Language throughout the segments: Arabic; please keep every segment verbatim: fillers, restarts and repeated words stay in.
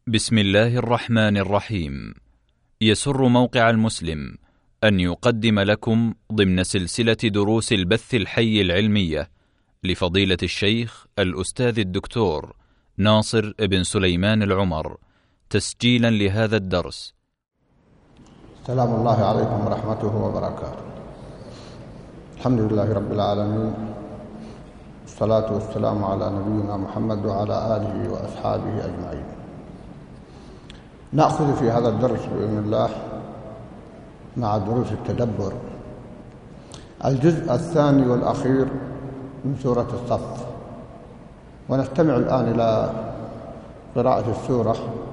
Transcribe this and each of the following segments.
بسم الله الرحمن الرحيم. يسر موقع المسلم أن يقدم لكم ضمن سلسلة دروس البث الحي العلمية لفضيلة الشيخ الأستاذ الدكتور ناصر بن سليمان العمر، تسجيلا لهذا الدرس. سلام الله عليكم ورحمته وبركاته. الحمد لله رب العالمين، والصلاة والسلام على نبينا محمد وعلى آله وأصحابه أجمعين. نأخذ في هذا الدرس بإذن الله مع دروس التدبر الجزء الثاني والأخير من سورة الصف، ونستمع الآن إلى قراءة السورة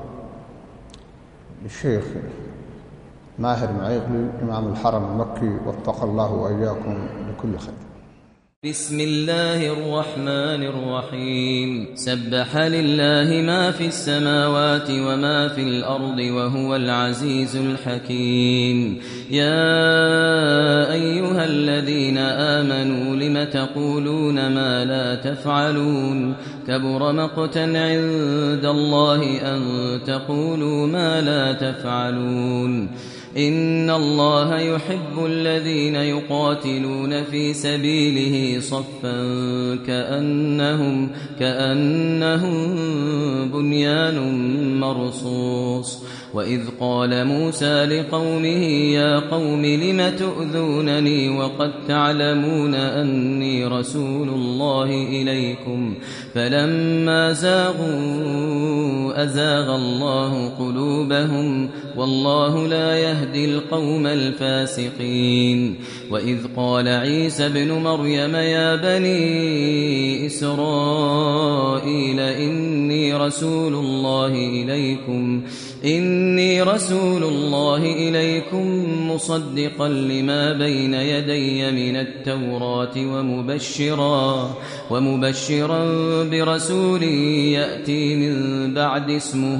للشيخ ماهر معيقلي إمام الحرم المكي، وفق الله وإياكم لكل خير. بسم الله الرحمن الرحيم. سبح لله ما في السماوات وما في الأرض وهو العزيز الحكيم. يا أيها الذين آمنوا لم تقولون ما لا تفعلون، كبر مقتا عند الله أن تقولوا ما لا تفعلون. إن الله يحب الذين يقاتلون في سبيله صفا كأنهم, كأنهم بنيان مرصوص. وإذ قال موسى لقومه يا قوم لم تؤذونني وقد تعلمون أني رسول الله إليكم، فلما زاغوا أزاغ الله قلوبهم والله لا يهدي القوم الفاسقين. وإذ قال عيسى ابن مريم يا بني إسرائيل إني رسول الله إليكم إني رسول الله إليكم مصدقا لما بين يدي من التوراة ومبشرا ومبشرا برسول يأتي من بعد اسمه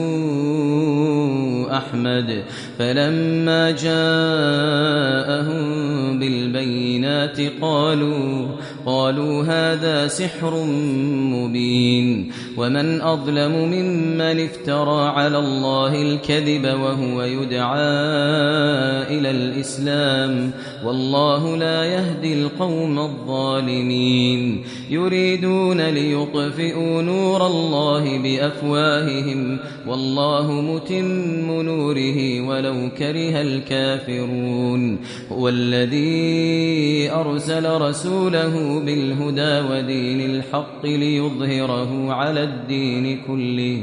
أحمد. فلما جاءهم بالبينات قالوا قالوا هذا سحر مبين. ومن أظلم ممن افترى على الله الكذب وهو يدعى إلى الإسلام، والله لا يهدي القوم الظالمين. يريدون ليطفئوا نور الله بأفواههم والله متم نوره ولو كره الكافرون. هو الذي أرسل رسوله بالهدى ودين الحق ليظهره على الدين كله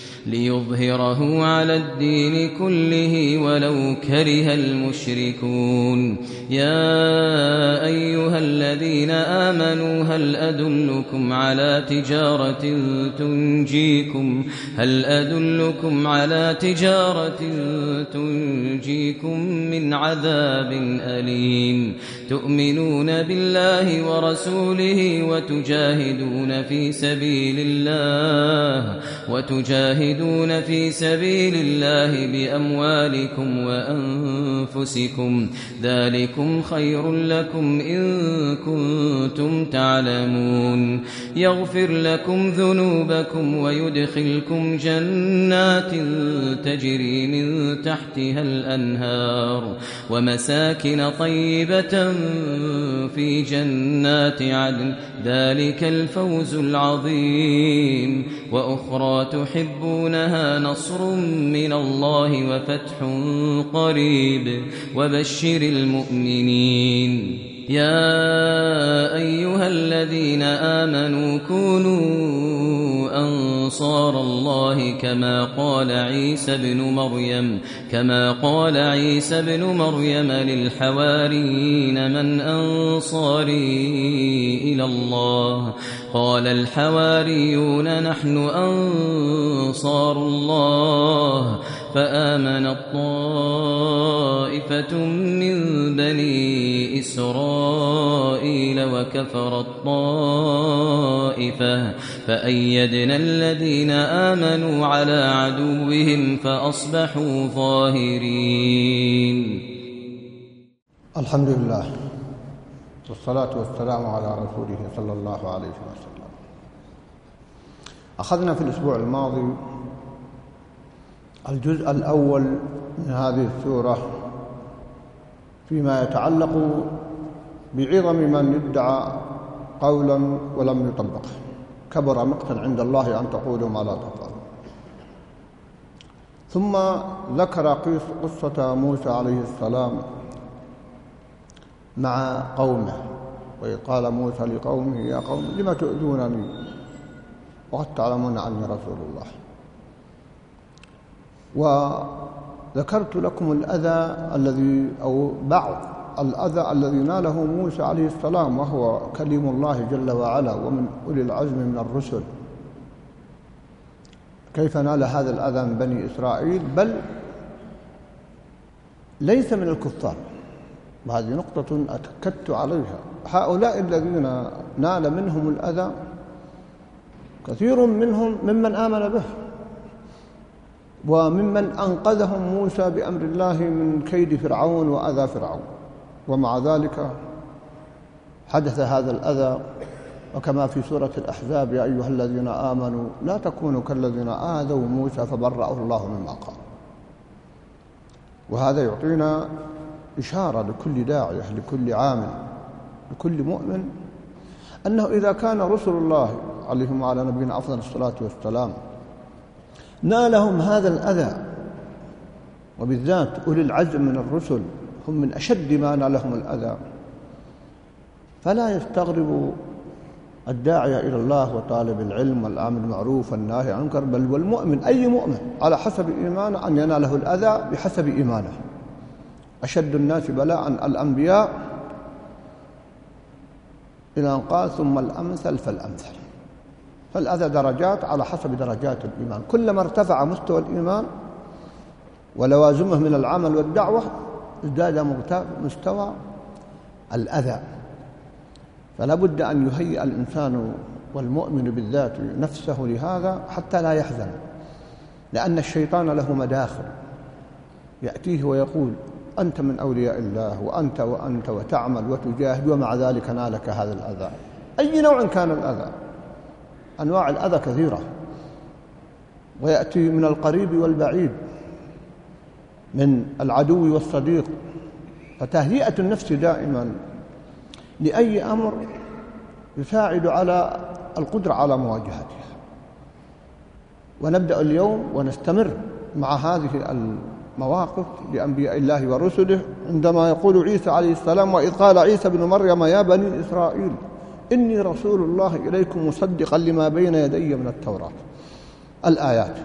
ليظهره على الدين كله ولو كره المشركون. يا أيها الذين آمنوا هل أدلكم على تجارة تنجيكم هل أدلكم على تجارة تنجيكم من عذاب أليم، تؤمنون بالله ورسوله وتجاهدون في سبيل الله وتجاهدون دون في سبيل الله بأموالكم وأنفسكم، ذلكم خير لكم إن كنتم تعلمون. يغفر لكم ذنوبكم ويدخلكم جنات تجري من تحتها الأنهار ومساكن طيبة في جنات عدن، ذلك الفوز العظيم. وأخرى تحبونها نصر من الله وفتح قريب وبشر المؤمنين. يا أيها الذين آمنوا كونوا أنصار الله كما قال عيسى ابن مريم كما قال عيسى ابن مريم للحواريين من أنصاري إلى الله؟ قال الحواريون نحن أنصار الله. فآمنت طائفة من بني إسرائيل وكفرت طائفة فأيدنا الذين آمنوا على عدوهم فأصبحوا ظاهرين. الحمد لله والصلاة والسلام على رسوله صلى الله عليه وسلم. أخذنا في الأسبوع الماضي الجزء الأول من هذه السورة فيما يتعلق بعظم من ادعى قولا ولم يطبقه، كبر مقتا عند الله أن تقولوا ما لا تفعلون. ثم ذكر قصة موسى عليه السلام مع قومه، وإذ قال موسى لقومه يا قوم لم تؤذونني وقد تعلمون أني رسول الله. وذكرت لكم الأذى الذي أو بعض الأذى الذي ناله موسى عليه السلام، وهو كليم الله جل وعلا ومن أولي العزم من الرسل، كيف نال هذا الأذى من بني إسرائيل، بل ليس من الكفار. وهذه نقطة أتكدت عليها. هؤلاء الذين نال منهم الأذى كثير منهم ممن آمن به، وممن أنقذهم موسى بأمر الله من كيد فرعون وأذى فرعون، ومع ذلك حدث هذا الأذى. وكما في سورة الأحزاب يا أيها الذين آمنوا لا تكونوا كالذين آذوا موسى فبرأه الله مما قال. وهذا يعطينا إشارة لكل داعية، لكل عامل، لكل مؤمن، أنه إذا كان رسل الله عليهم وعلى نبينا أفضل الصلاة والسلام نالهم هذا الأذى، وبالذات أولي العزم من الرسل هم من أشد ما نالهم الأذى، فلا يستغرب الداعية إلى الله وطالب العلم والآمر بالمعروف والناهي عن المنكر، بل والمؤمن أي مؤمن على حسب إيمانه أن يناله الأذى بحسب إيمانه. أشد الناس بلاء الأنبياء، إلى أن قال ثم الأمثل فالأمثل. فالأذى درجات على حسب درجات الإيمان، كلما ارتفع مستوى الإيمان ولوازمه من العمل والدعوة ازداد مستوى الأذى. فلا بد أن يهيئ الإنسان والمؤمن بالذات نفسه لهذا حتى لا يحزن، لأن الشيطان له مداخل يأتيه ويقول أنت من أولياء الله وأنت وأنت وتعمل وتجاهد، ومع ذلك نالك هذا الأذى. أي نوع كان الأذى، أنواع الأذى كثيرة، ويأتي من القريب والبعيد، من العدو والصديق. فتهيئة النفس دائما لأي أمر يساعد على القدرة على مواجهته. ونبدأ اليوم ونستمر مع هذه المواقف لأنبياء الله ورسله، عندما يقول عيسى عليه السلام وإذ قال عيسى بن مريم يا بني إسرائيل إني رسول الله إليكم مصدقا لما بين يدي من التوراة. الآيات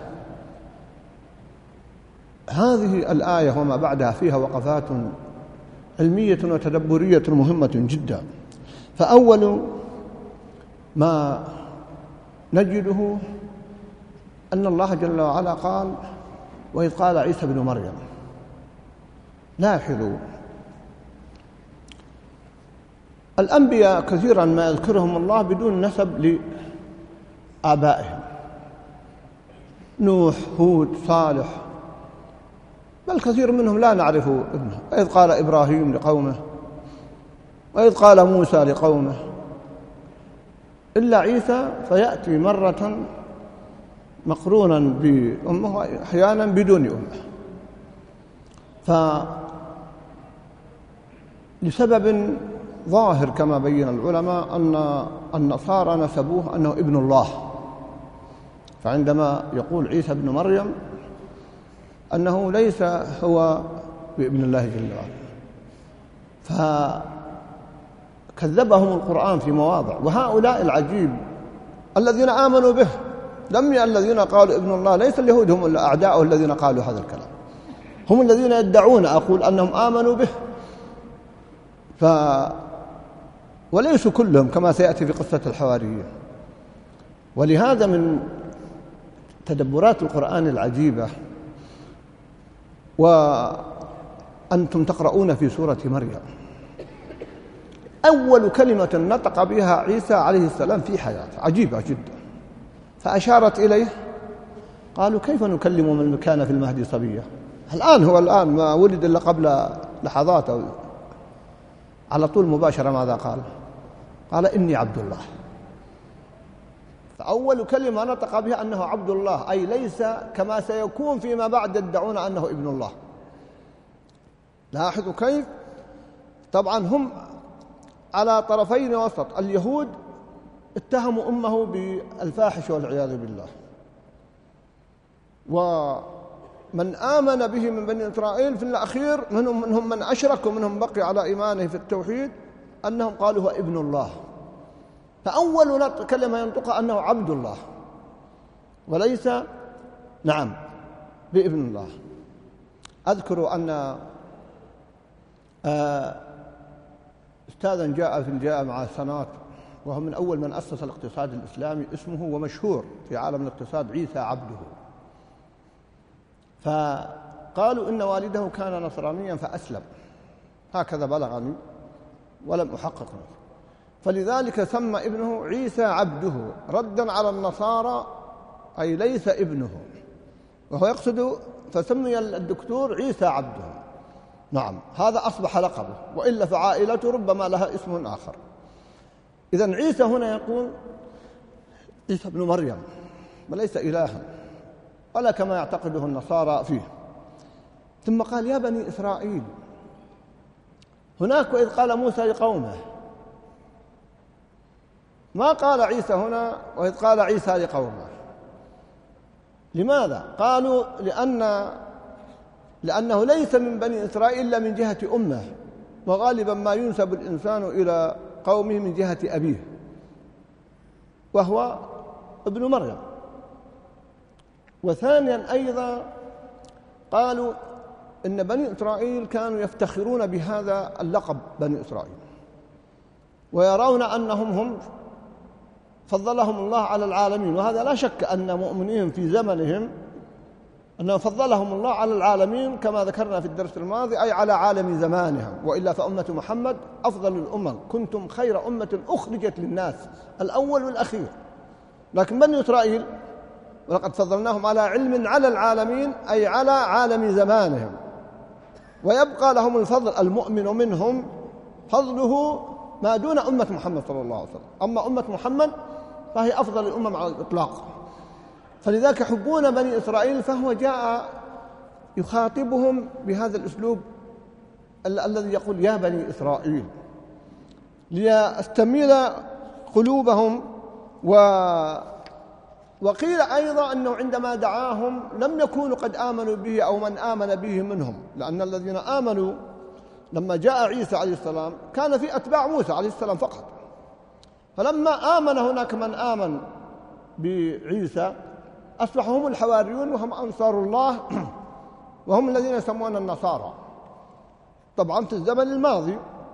هذه الآية وما بعدها فيها وقفات علمية وتدبرية مهمة جدا. فأول ما نجده أن الله جل وعلا قال وإذ قال عيسى بن مريم. لاحظوا الأنبياء كثيرا ما يذكرهم الله بدون نسب لآبائهم، نوح، هود، صالح، بل كثير منهم لا نعرف ابنه. وإذ قال إبراهيم لقومه، وإذ قال موسى لقومه، إلا عيسى فيأتي مرة مقرونا بأمه أحيانا بدون أمه. فلسبب ظاهر كما بين العلماء أن النصارى نسبوه أنه ابن الله، فعندما يقول عيسى ابن مريم أنه ليس هو بابن الله جل وعلا، فكذبهم القرآن في مواضع. وهؤلاء العجيب الذين آمنوا به، لم ي الذين قالوا ابن الله، ليس اليهود هم أعداؤه الذين قالوا هذا الكلام، هم الذين يدعون أقول أنهم آمنوا به، ف وليسوا كلهم كما سيأتي في قصة الحواريين. ولهذا من تدبرات القرآن العجيبة، وأنتم تقرؤون في سورة مريم أول كلمة نطق بها عيسى عليه السلام في حياته عجيبة جدا، فأشارت إليه، قالوا كيف نكلم من كان في المهد صبيا. الآن هو الآن ما ولد إلا قبل لحظات أو على طول مباشرة ماذا قال؟ قال إني عبد الله. فأول كلمة نطق بها أنه عبد الله، أي ليس كما سيكون فيما بعد يدعون أنه ابن الله. لاحظوا كيف؟ طبعا هم على طرفين وسط. اليهود اتهموا أمه بالفاحش والعياذ بالله، ومن آمن به من بني إسرائيل في الأخير منهم منهم من أشرك ومنهم بقي على إيمانه في التوحيد أنهم قالوا هو ابن الله. فأول كلمة ينطق أنه عبد الله وليس نعم بابن الله. أذكر أن أستاذا جاء في الجامعة سنوات وهو من أول من أسس الاقتصاد الإسلامي، اسمه ومشهور في عالم الاقتصاد عيسى عبده. فقالوا إن والده كان نصرانيا فأسلم، هكذا بلغني ولم أحقق، فلذلك سمى ابنه عيسى عبده ردا على النصارى، أي ليس ابنه، وهو يقصد فسمي الدكتور عيسى عبده. نعم، هذا أصبح لقبه، وإلا فعائلته ربما لها اسم آخر. إذن عيسى هنا يقول عيسى ابن مريم وليس إلها ولا كما يعتقده النصارى فيه. ثم قال يا بني إسرائيل، هناك وإذ قال موسى لقومه، ما قال عيسى هنا وإذ قال عيسى لقومه. لماذا؟ قالوا لأن لأنه ليس من بني إسرائيل إلا من جهة أمه، وغالبا ما ينسب الإنسان إلى قومه من جهة أبيه وهو ابن مريم. وثانيا أيضا قالوا إن بني إسرائيل كانوا يفتخرون بهذا اللقب بني إسرائيل، ويرون أنهم هم فضلهم الله على العالمين، وهذا لا شك أن مؤمنين في زمنهم أنه فضلهم الله على العالمين كما ذكرنا في الدرس الماضي، أي على عالم زمانهم، وإلا فأمة محمد أفضل الأمم، كنتم خير أمة أخرجت للناس، الأول والأخير. لكن بني إسرائيل ولقد فضلناهم على علم على العالمين، أي على عالم زمانهم، ويبقى لهم الفضل المؤمن منهم فضله ما دون أمة محمد صلى الله عليه وسلم. أما أمة محمد فهي أفضل الأمم على الإطلاق، فلذلك يحبون بني إسرائيل. فهو جاء يخاطبهم بهذا الأسلوب ال- الذي يقول يا بني إسرائيل، ليستميل قلوبهم. و وقيل أيضا أنه عندما دعاهم لم يكونوا قد آمنوا به أو من آمن به منهم، لأن الذين آمنوا لما جاء عيسى عليه السلام كان في أتباع موسى عليه السلام فقط، فلما آمن هناك من آمن بعيسى أصبحوا هم الحواريون وهم أنصار الله وهم الذين يسمون النصارى، طبعا في الزمن الماضي.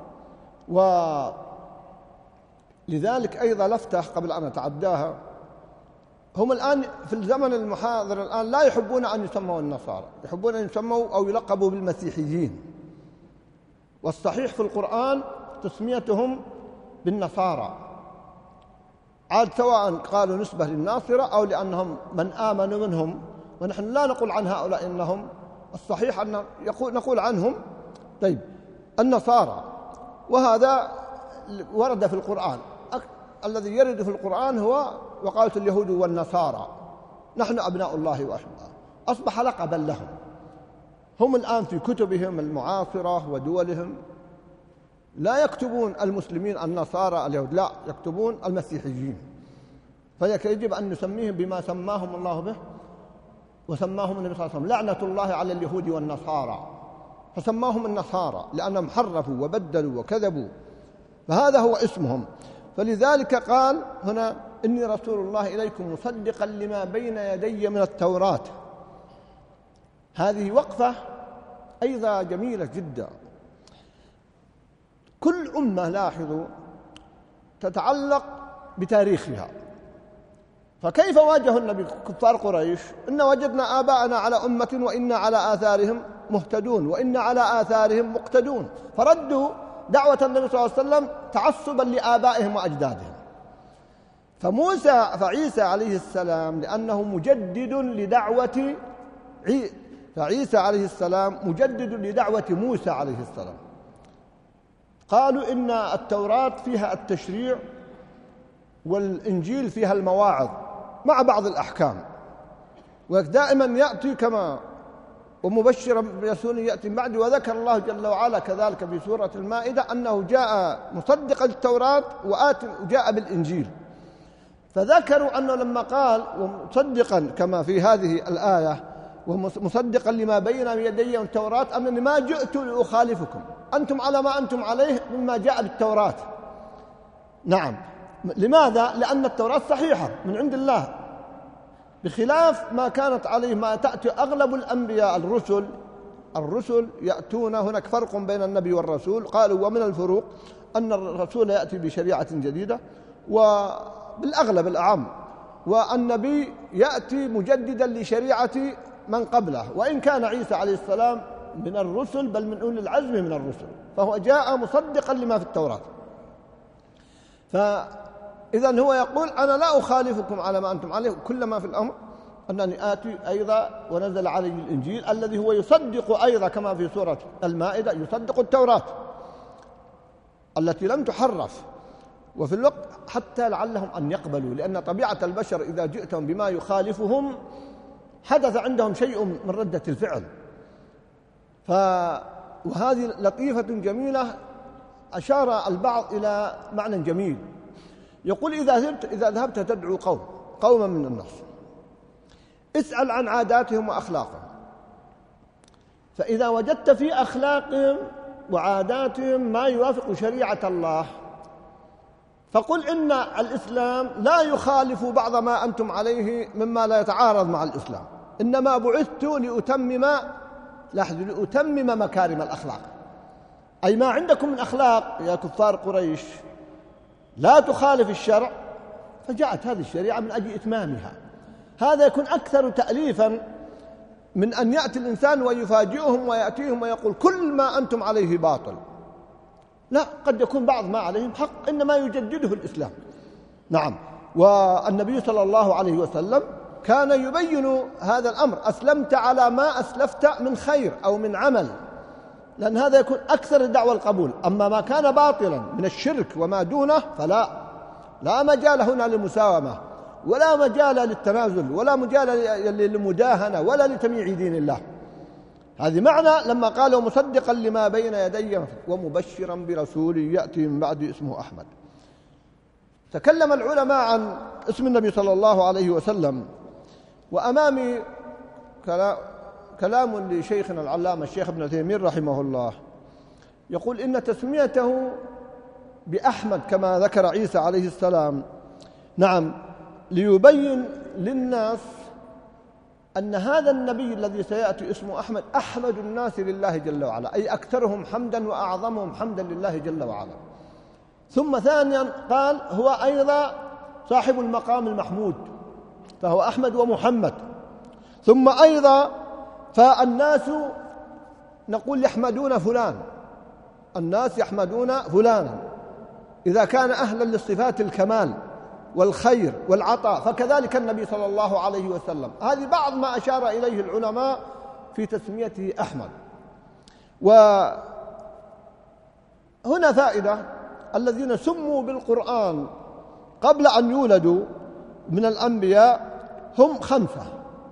ولذلك أيضا لفتة قبل أن أتعداها، هم الآن في الزمن المحاضر الآن لا يحبون أن يسموا النصارى، يحبون أن يسموا أو يلقبوا بالمسيحيين، والصحيح في القرآن تسميتهم بالنصارى، عاد سواء قالوا نسبة للناصرة أو لأنهم من آمنوا منهم، ونحن لا نقول عن هؤلاء إنهم، الصحيح أن يقول نقول عنهم طيب النصارى. وهذا ورد في القرآن، الذي يرد في القرآن هو وقالت اليهود والنصارى نحن أبناء الله وأحباؤه، أصبح لقبا لهم. هم الآن في كتبهم المعاصرة ودولهم لا يكتبون المسلمين النصارى اليهود، لا، يكتبون المسيحيين، فيجب أن نسميهم بما سماهم الله به وسماهم النبي صلى الله عليه وسلم، لعنة الله على اليهود والنصارى، فسماهم النصارى لأنهم حرفوا وبدلوا وكذبوا، فهذا هو اسمهم. فلذلك قال هنا إني رسول الله إليكم مصدقا لما بين يدي من التوراة. هذه وقفة أيضا جميلة جدا. كل أمة لاحظوا تتعلق بتاريخها، فكيف واجه النبي كفار قريش؟ إن وجدنا آباءنا على أمة وإنا على آثارهم مهتدون وإنا على آثارهم مقتدون، فردوا دعوة النبي صلى الله عليه وسلم تعصبا لآبائهم وأجدادهم. فموسى فعيسى عليه السلام لأنه مجدد لدعوة عي... فعيسى عليه السلام مجدد لدعوة موسى عليه السلام. قالوا إن التوراة فيها التشريع والإنجيل فيها المواعظ، مع بعض الأحكام، ودائما يأتي كما ومبشرا برسول يأتي من بعد. وذكر الله جل وعلا كذلك في سورة المائدة أنه جاء مصدقا للتوراة وجاء بالإنجيل، فذكروا أنه لما قال ومصدقا كما في هذه الآية ومصدقا لما بين يدي من التوراة أنني ما جئت لأخالفكم، أنتم على ما أنتم عليه مما جاء بالتوراة. نعم، لماذا؟ لأن التوراة صحيحة من عند الله، بخلاف ما كانت عليه ما تأتي أغلب الأنبياء الرسل الرسل يأتون. هناك فرق بين النبي والرسول، قالوا ومن الفروق أن الرسول يأتي بشريعة جديدة وبالأغلب الأعم، والنبي يأتي مجددا لشريعة من قبله، وإن كان عيسى عليه السلام من الرسل بل من أولي العزم من الرسل، فهو جاء مصدقا لما في التوراة. فإذا هو يقول أنا لا أخالفكم على ما أنتم عليه، كل ما في الأمر أنني آتي أيضا ونزل عليه الإنجيل الذي هو يصدق أيضا كما في سورة المائدة، يصدق التوراة التي لم تحرف، وفي الوقت حتى لعلهم أن يقبلوا، لأن طبيعة البشر إذا جئتهم بما يخالفهم حدث عندهم شيء من ردة الفعل. ف وهذه لطيفة جميلة أشار البعض إلى معنى جميل، يقول إذا ذهبت إذا ذهبت تدعو قوم قوما من الناس، اسأل عن عاداتهم وأخلاقهم، فإذا وجدت في أخلاقهم وعاداتهم ما يوافق شريعة الله فقل إن الإسلام لا يخالف بعض ما أنتم عليه مما لا يتعارض مع الإسلام، إنما بعثت لأتمم لاحظوا لأتمم مكارم الأخلاق، أي ما عندكم من أخلاق يا كفار قريش لا تخالف الشرع، فجاءت هذه الشريعة من أجل إتمامها. هذا يكون أكثر تأليفا من أن يأتي الإنسان ويفاجئهم ويأتيهم ويقول كل ما أنتم عليه باطل. لا، قد يكون بعض ما عليهم حق، إنما يجدده الإسلام. نعم، والنبي صلى الله عليه وسلم كان يبين هذا الأمر، أسلمت على ما أسلفت من خير أو من عمل، لأن هذا يكون أكثر دعوى القبول. أما ما كان باطلا من الشرك وما دونه فلا لا مجال هنا للمساومة ولا مجال للتنازل ولا مجال للمداهنة ولا لتمييع دين الله. هذه معنى لما قالوا مصدقا لما بين يدي ومبشرا برسول يأتي من بعد اسمه أحمد. تكلم العلماء عن اسم النبي صلى الله عليه وسلم، وأمامي كلام لشيخنا العلامة الشيخ ابن تيمية رحمه الله، يقول إن تسميته بأحمد كما ذكر عيسى عليه السلام، نعم، ليبين للناس أن هذا النبي الذي سيأتي اسمه أحمد أحمد الناس لله جل وعلا، أي أكثرهم حمدا وأعظمهم حمدا لله جل وعلا. ثم ثانيا قال هو أيضا صاحب المقام المحمود، فهو أحمد ومحمد. ثم أيضا فالناس نقول يحمدون فلان، الناس يحمدون فلانا إذا كان أهلا للصفات الكمال والخير والعطاء، فكذلك النبي صلى الله عليه وسلم. هذه بعض ما أشار إليه العلماء في تسميته أحمد. وهنا فائدة، الذين سموا بالقرآن قبل أن يولدوا من الأنبياء هم خمسة: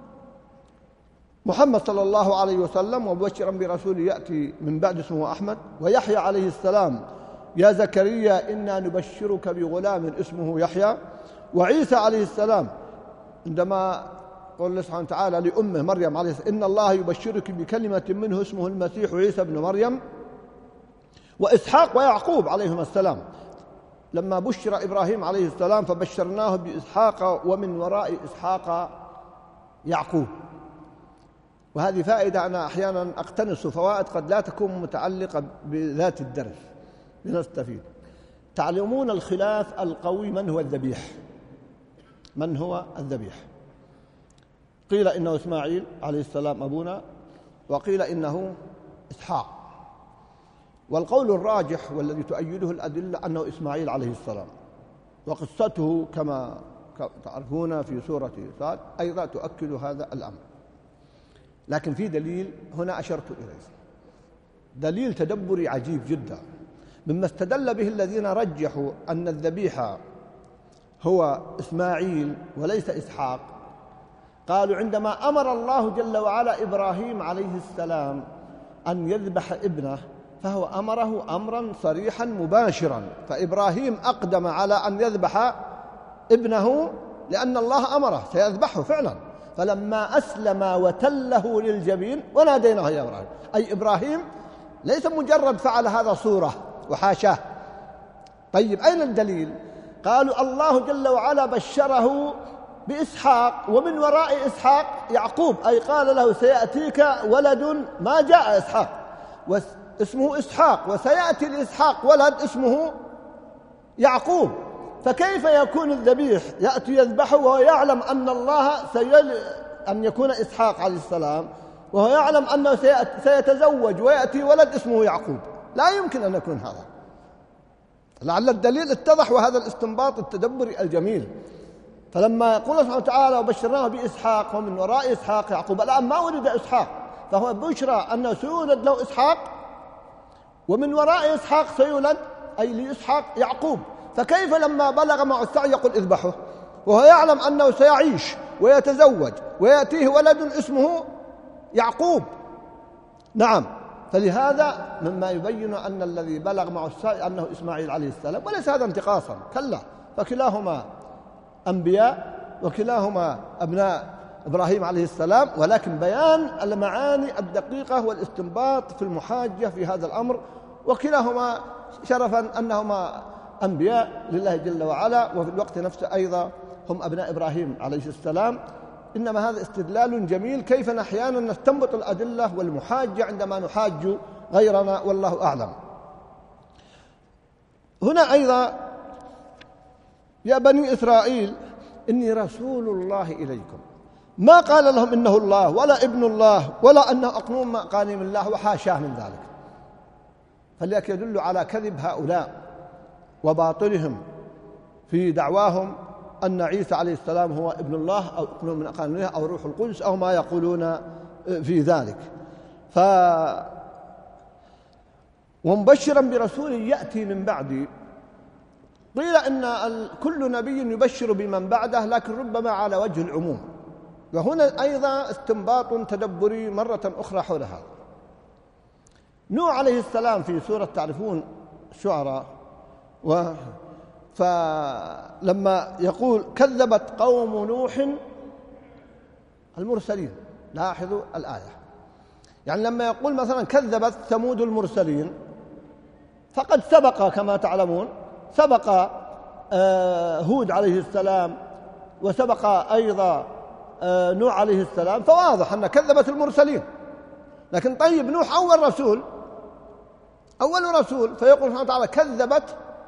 محمد صلى الله عليه وسلم ومبشرا برسول يأتي من بعد اسمه أحمد، ويحيى عليه السلام يا زكريا إنا نبشرك بغلام اسمه يحيى، وعيسى عليه السلام عندما قال الله سبحانه وتعالى لأمه مريم عليه السلام إن الله يبشرك بكلمة منه اسمه المسيح عيسى بن مريم، وإسحاق ويعقوب عليهما السلام لما بشر إبراهيم عليه السلام فبشرناه بإسحاق ومن وراء إسحاق يعقوب. وهذه فائدة أنا أحيانا أقتنص فوائد قد لا تكون متعلقة بذات الدرس لنستفيد. تعلمون الخلاف القوي من هو الذبيح، من هو الذبيح؟ قيل إنه إسماعيل عليه السلام أبونا، وقيل إنه إسحاق، والقول الراجح والذي تؤيده الأدلة أنه إسماعيل عليه السلام، وقصته كما تعرفون في سورة صاد أيضا تؤكد هذا الأمر. لكن في دليل هنا أشرت إليه، دليل تدبري عجيب جدا، مما استدل به الذين رجحوا أن الذبيحة هو إسماعيل وليس إسحاق؟ قالوا عندما أمر الله جل وعلا إبراهيم عليه السلام أن يذبح ابنه فهو أمره أمرا صريحا مباشرا، فإبراهيم أقدم على أن يذبح ابنه لأن الله أمره سيذبحه فعلا، فلما أسلم وتله للجبين وناديناه يا إبراهيم، أي إبراهيم ليس مجرد فعل هذا صورة وحاشاه. طيب أين الدليل؟ قالوا الله جل وعلا بشره بإسحاق، ومن وراء إسحاق يعقوب، أي قال له سيأتيك ولد، ما جاء إسحاق اسمه إسحاق، وسيأتي لإسحاق ولد اسمه يعقوب، فكيف يكون الذبيح يأتي يذبحه وهو يعلم أن الله سيل أن يكون إسحاق عليه السلام، وهو يعلم أنه سيتزوج ويأتي ولد اسمه يعقوب؟ لا يمكن أن يكون هذا. لعل الدليل اتضح، وهذا الاستنباط التدبري الجميل. فلما يقول سبحانه وتعالى وبشرناه بإسحاق ومن وراء إسحاق يعقوب، الآن ما ولد إسحاق، فهو بشرى أنه سيولد له إسحاق، ومن وراء إسحاق سيولد أي لإسحاق يعقوب، فكيف لما بلغ معه السعي يقول اذبحه وهو يعلم أنه سيعيش ويتزوج ويأتيه ولد اسمه يعقوب؟ نعم، فلهذا مما يبين أن الذي بلغ معه السعي أنه إسماعيل عليه السلام، وليس هذا انتقاصا، كلا، فكلاهما أنبياء وكلاهما أبناء إبراهيم عليه السلام، ولكن بيان المعاني الدقيقة والاستنباط في المحاجة في هذا الأمر، وكلاهما شرفا أنهما أنبياء لله جل وعلا، وفي الوقت نفسه أيضا هم أبناء إبراهيم عليه السلام. إنما هذا استدلال جميل كيف أحيانا نستنبط الأدلة والمحاجة عندما نحاج غيرنا، والله أعلم. هنا أيضا يا بني إسرائيل إني رسول الله إليكم، ما قال لهم إنه الله ولا ابن الله ولا أنه أقنوم مقانيم الله وحاشاه من ذلك، فلذلك يدل على كذب هؤلاء وباطلهم في دعواهم أن عيسى عليه السلام هو ابن الله أو أقنوم من أقانيم الله أو روح القدس أو ما يقولون في ذلك. ف ومبشرا برسول يأتي من بعدي، قيل إن كل نبي يبشر بمن بعده، لكن ربما على وجه العموم، وهنا أيضا استنباط تدبري مرة أخرى حول هذا. نوح عليه السلام في سورة تعرفون الشعراء، و فلما يقول كذبت قوم نوح المرسلين، لاحظوا الآية، يعني لما يقول مثلا كذبت ثمود المرسلين، فقد سبق كما تعلمون سبق هود عليه السلام وسبق أيضا نوح عليه السلام، فواضح أن كذبت المرسلين. لكن طيب نوح أول رسول أول رسول فيقول سبحانه وتعالى كذبت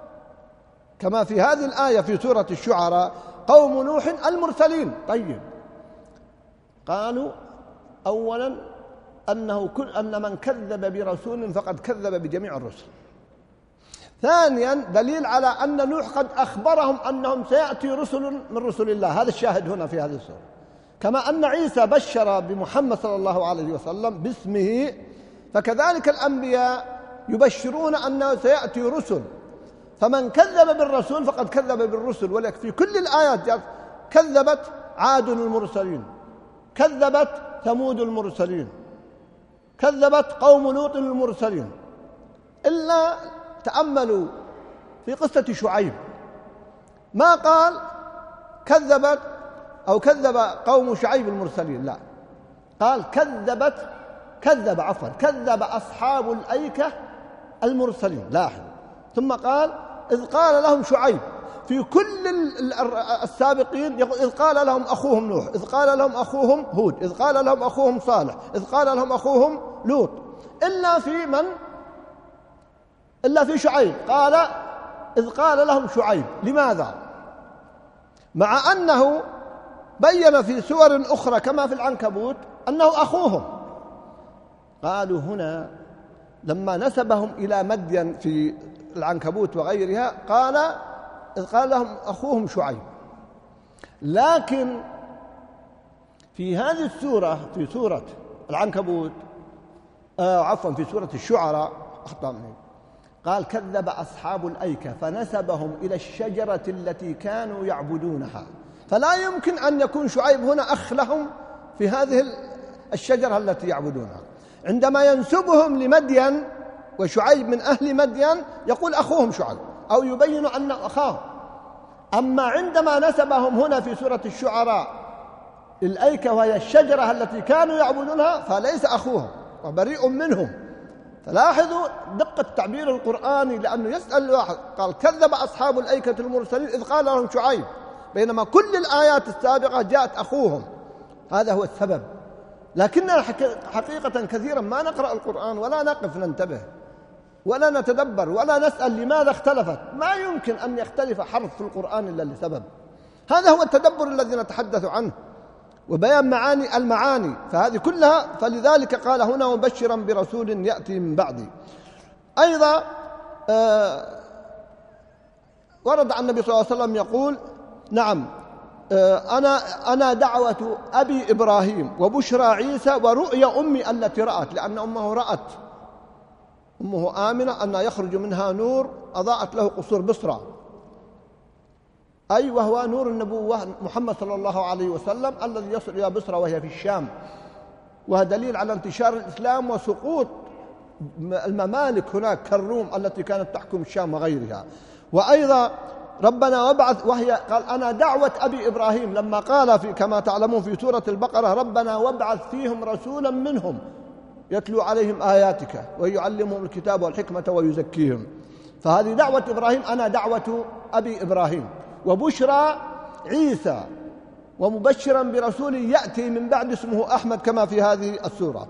كما في هذه الآية في سورة الشعراء قوم نوح المرسلين. طيب قالوا أولا أنه كل أن من كذب برسول فقد كذب بجميع الرسل. ثانيا دليل على أن نوح قد أخبرهم أنهم سيأتي رسل من رسل الله، هذا الشاهد هنا في هذه السورة. كما أن عيسى بشر بمحمد صلى الله عليه وسلم باسمه، فكذلك الأنبياء يبشرون أنه سيأتي رسل، فمن كذب بالرسول فقد كذب بالرسل. ولكن في كل الآيات كذبت عاد المرسلين، كذبت ثمود المرسلين، كذبت قوم لوط المرسلين، إلا تأملوا في قصة شعيب ما قال كذبت أو كذب قوم شعيب المرسلين، لا، قال كذبت كذب عفوا كذب أصحاب الأيكة المرسلين، لاحظ. ثم قال إذ قال لهم شعيب، في كل السابقين يقول إذ قال لهم أخوهم نوح، إذ قال لهم أخوهم هود، إذ قال لهم أخوهم صالح، إذ قال لهم أخوهم لوط، إلا في من؟ إلا في شعيب قال إذ قال لهم شعيب. لماذا؟ مع أنه بين في سور أخرى كما في العنكبوت أنه أخوهم. قالوا هنا لما نسبهم إلى مدين في العنكبوت وغيرها قال إذ قال لهم أخوهم شعيب، لكن في هذه السورة في سورة العنكبوت آه عفوا في سورة الشعراء أخطأ مني قال كذب أصحاب الأيكة فنسبهم إلى الشجرة التي كانوا يعبدونها، فلا يمكن أن يكون شعيب هنا أخ لهم في هذه الشجرة التي يعبدونها. عندما ينسبهم لمدين وشعيب من أهل مدين يقول أخوهم شعيب أو يبين أن أخاه. أما عندما نسبهم هنا في سورة الشعراء الأيكة وهي الشجرة التي كانوا يعبدونها فليس أخوهم وبريء منهم. فلاحظوا دقة تعبير القرآني، لأنه يسأل الواحد قال كذب أصحاب الأيكة المرسلين إذ قال لهم شعيب، بينما كل الآيات السابقة جاءت أخوهم. هذا هو السبب. لكننا حقيقة كثيرا ما نقرأ القرآن ولا نقف ننتبه ولا نتدبر ولا نسأل لماذا اختلفت. ما يمكن أن يختلف حرف في القرآن إلا لسبب. هذا هو التدبر الذي نتحدث عنه وبيان معاني المعاني، فهذه كلها. فلذلك قال هنا مبشرا برسول يأتي من بعدي. أيضا آه ورد عن النبي صلى الله عليه وسلم يقول نعم آه أنا أنا دعوة أبي إبراهيم وبشرى عيسى ورؤيا أمي التي رأت، لأن أمه رأت أمه آمنة أن يخرج منها نور أضاءت له قصور بصرى، أي وهو نور النبوة محمد صلى الله عليه وسلم الذي يصل إلى بصرى وهي في الشام، وهذا دليل على انتشار الإسلام وسقوط الممالك هناك كالروم التي كانت تحكم الشام وغيرها. وأيضا ربنا وابعث، وهي قال أنا دعوة أبي إبراهيم لما قال في كما تعلمون في سورة البقرة ربنا وابعث فيهم رسولا منهم يتلو عليهم آياتك ويعلمهم الكتاب والحكمة ويزكيهم. فهذه دعوة إبراهيم، أنا دعوة أبي إبراهيم وبشرى عيسى ومبشرا برسول يأتي من بعد اسمه أحمد كما في هذه السورة.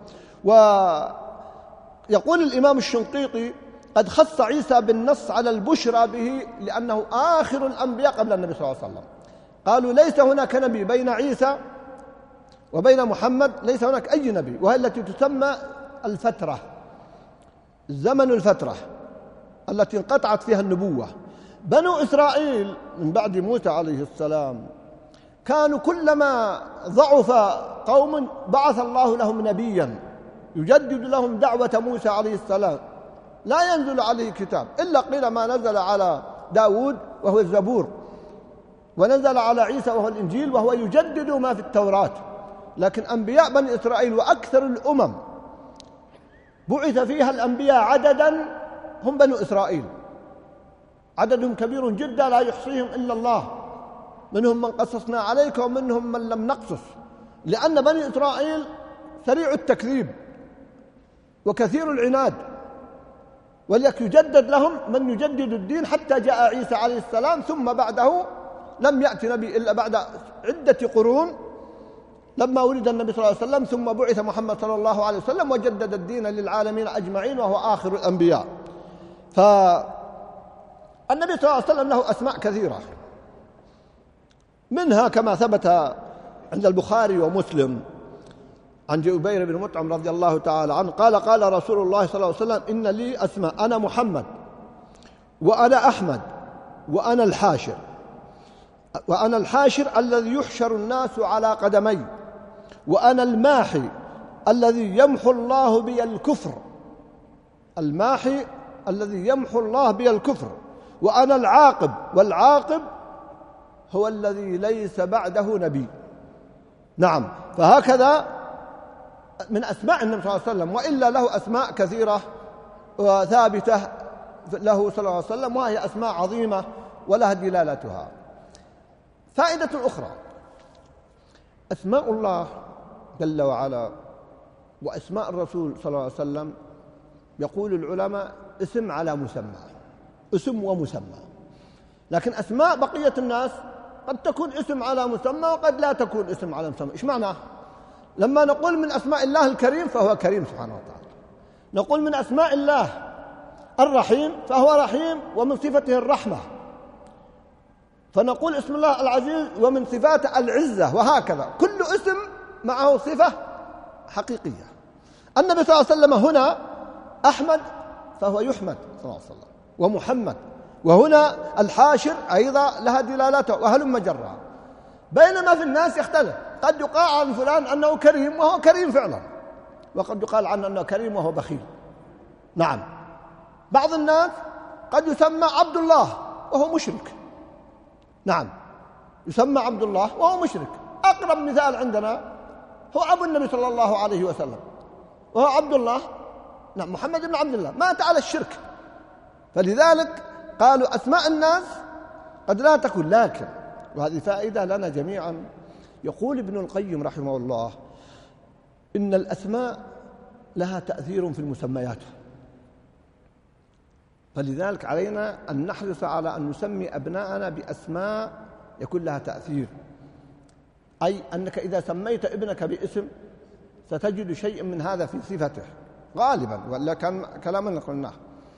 ويقول الإمام الشنقيطي قد خص عيسى بالنص على البشرى به لأنه آخر الأنبياء قبل النبي صلى الله عليه وسلم. قالوا ليس هناك نبي بين عيسى وبين محمد، ليس هناك أي نبي، وهي التي تسمى الفترة، زمن الفترة التي انقطعت فيها النبوة. بنو إسرائيل من بعد موسى عليه السلام كانوا كلما ضعف قوم بعث الله لهم نبيا يجدد لهم دعوة موسى عليه السلام، لا ينزل عليه كتاب إلا قيل ما نزل على داود وهو الزبور، ونزل على عيسى وهو الإنجيل وهو يجدد ما في التوراة. لكن أنبياء بني إسرائيل وأكثر الأمم بعث فيها الأنبياء عددا هم بنو إسرائيل، عددهم كبير جدا لا يحصيهم إلا الله، منهم من قصصنا عليك ومنهم من لم نقصص، لأن بني إسرائيل سريع التكذيب وكثير العناد، ولك يجدد لهم من يجدد الدين حتى جاء عيسى عليه السلام، ثم بعده لم يأتي نبي إلا بعد عدة قرون لما ولد النبي صلى الله عليه وسلم، ثم بعث محمد صلى الله عليه وسلم وجدد الدين للعالمين أجمعين وهو آخر الأنبياء. فالنبي صلى الله عليه وسلم له أسماء كثيرة، منها كما ثبت عند البخاري ومسلم عن جبير بن مطعم رضي الله تعالى عنه قال قال رسول الله صلى الله عليه وسلم إن لي أسماء، أنا محمد وأنا أحمد وأنا الحاشر، وأنا الحاشر الذي يحشر الناس على قدمي، وأنا الماحي الذي يمحو الله بي الكفر، الماحي الذي يمحو الله بي الكفر، وأنا العاقب، والعاقب هو الذي ليس بعده نبي. نعم، فهكذا من أسماء النبي صلى الله عليه وسلم، وإلا له أسماء كثيرة وثابتة له صلى الله عليه وسلم، وهي أسماء عظيمة ولها دلالتها. فائدة أخرى، أسماء الله جل وعلا وأسماء الرسول صلى الله عليه وسلم يقول العلماء اسم على مسمى، اسم ومسمى. لكن أسماء بقية الناس قد تكون اسم على مسمى وقد لا تكون اسم على مسمى. إيش معناه؟ لما نقول من أسماء الله الكريم فهو كريم سبحانه وتعالى، نقول من أسماء الله الرحيم فهو رحيم ومن صفته الرحمة، فنقول اسم الله العزيز ومن صفاته العزة، وهكذا كل اسم معه صفة حقيقية. النبي صلى الله عليه وسلم هنا أحمد فهو يحمد صلى الله عليه وسلم، ومحمد، وهنا الحاشر أيضا لها دلالته وهلم جرا. بينما في الناس يختلف، قد يقال عن فلان أنه كريم وهو كريم فعلا، وقد يقال عنه أنه كريم وهو بخيل. نعم، بعض الناس قد يسمى عبد الله وهو مشرك. نعم، يسمى عبد الله وهو مشرك. أقرب مثال عندنا هو أبو النبي صلى الله عليه وسلم، وهو عبد الله، نعم، محمد بن عبد الله، مات على الشرك. فلذلك قالوا أسماء الناس قد لا تكون، لكن وهذه فائدة لنا جميعا. يقول ابن القيم رحمه الله إن الأسماء لها تأثير في المسميات، فلذلك علينا أن نحرص على أن نسمي أبناءنا بأسماء يكون لها تأثير، أي أنك إذا سميت ابنك باسم ستجد شيء من هذا في صفته غالبا، ولا كان كلاما قلناه.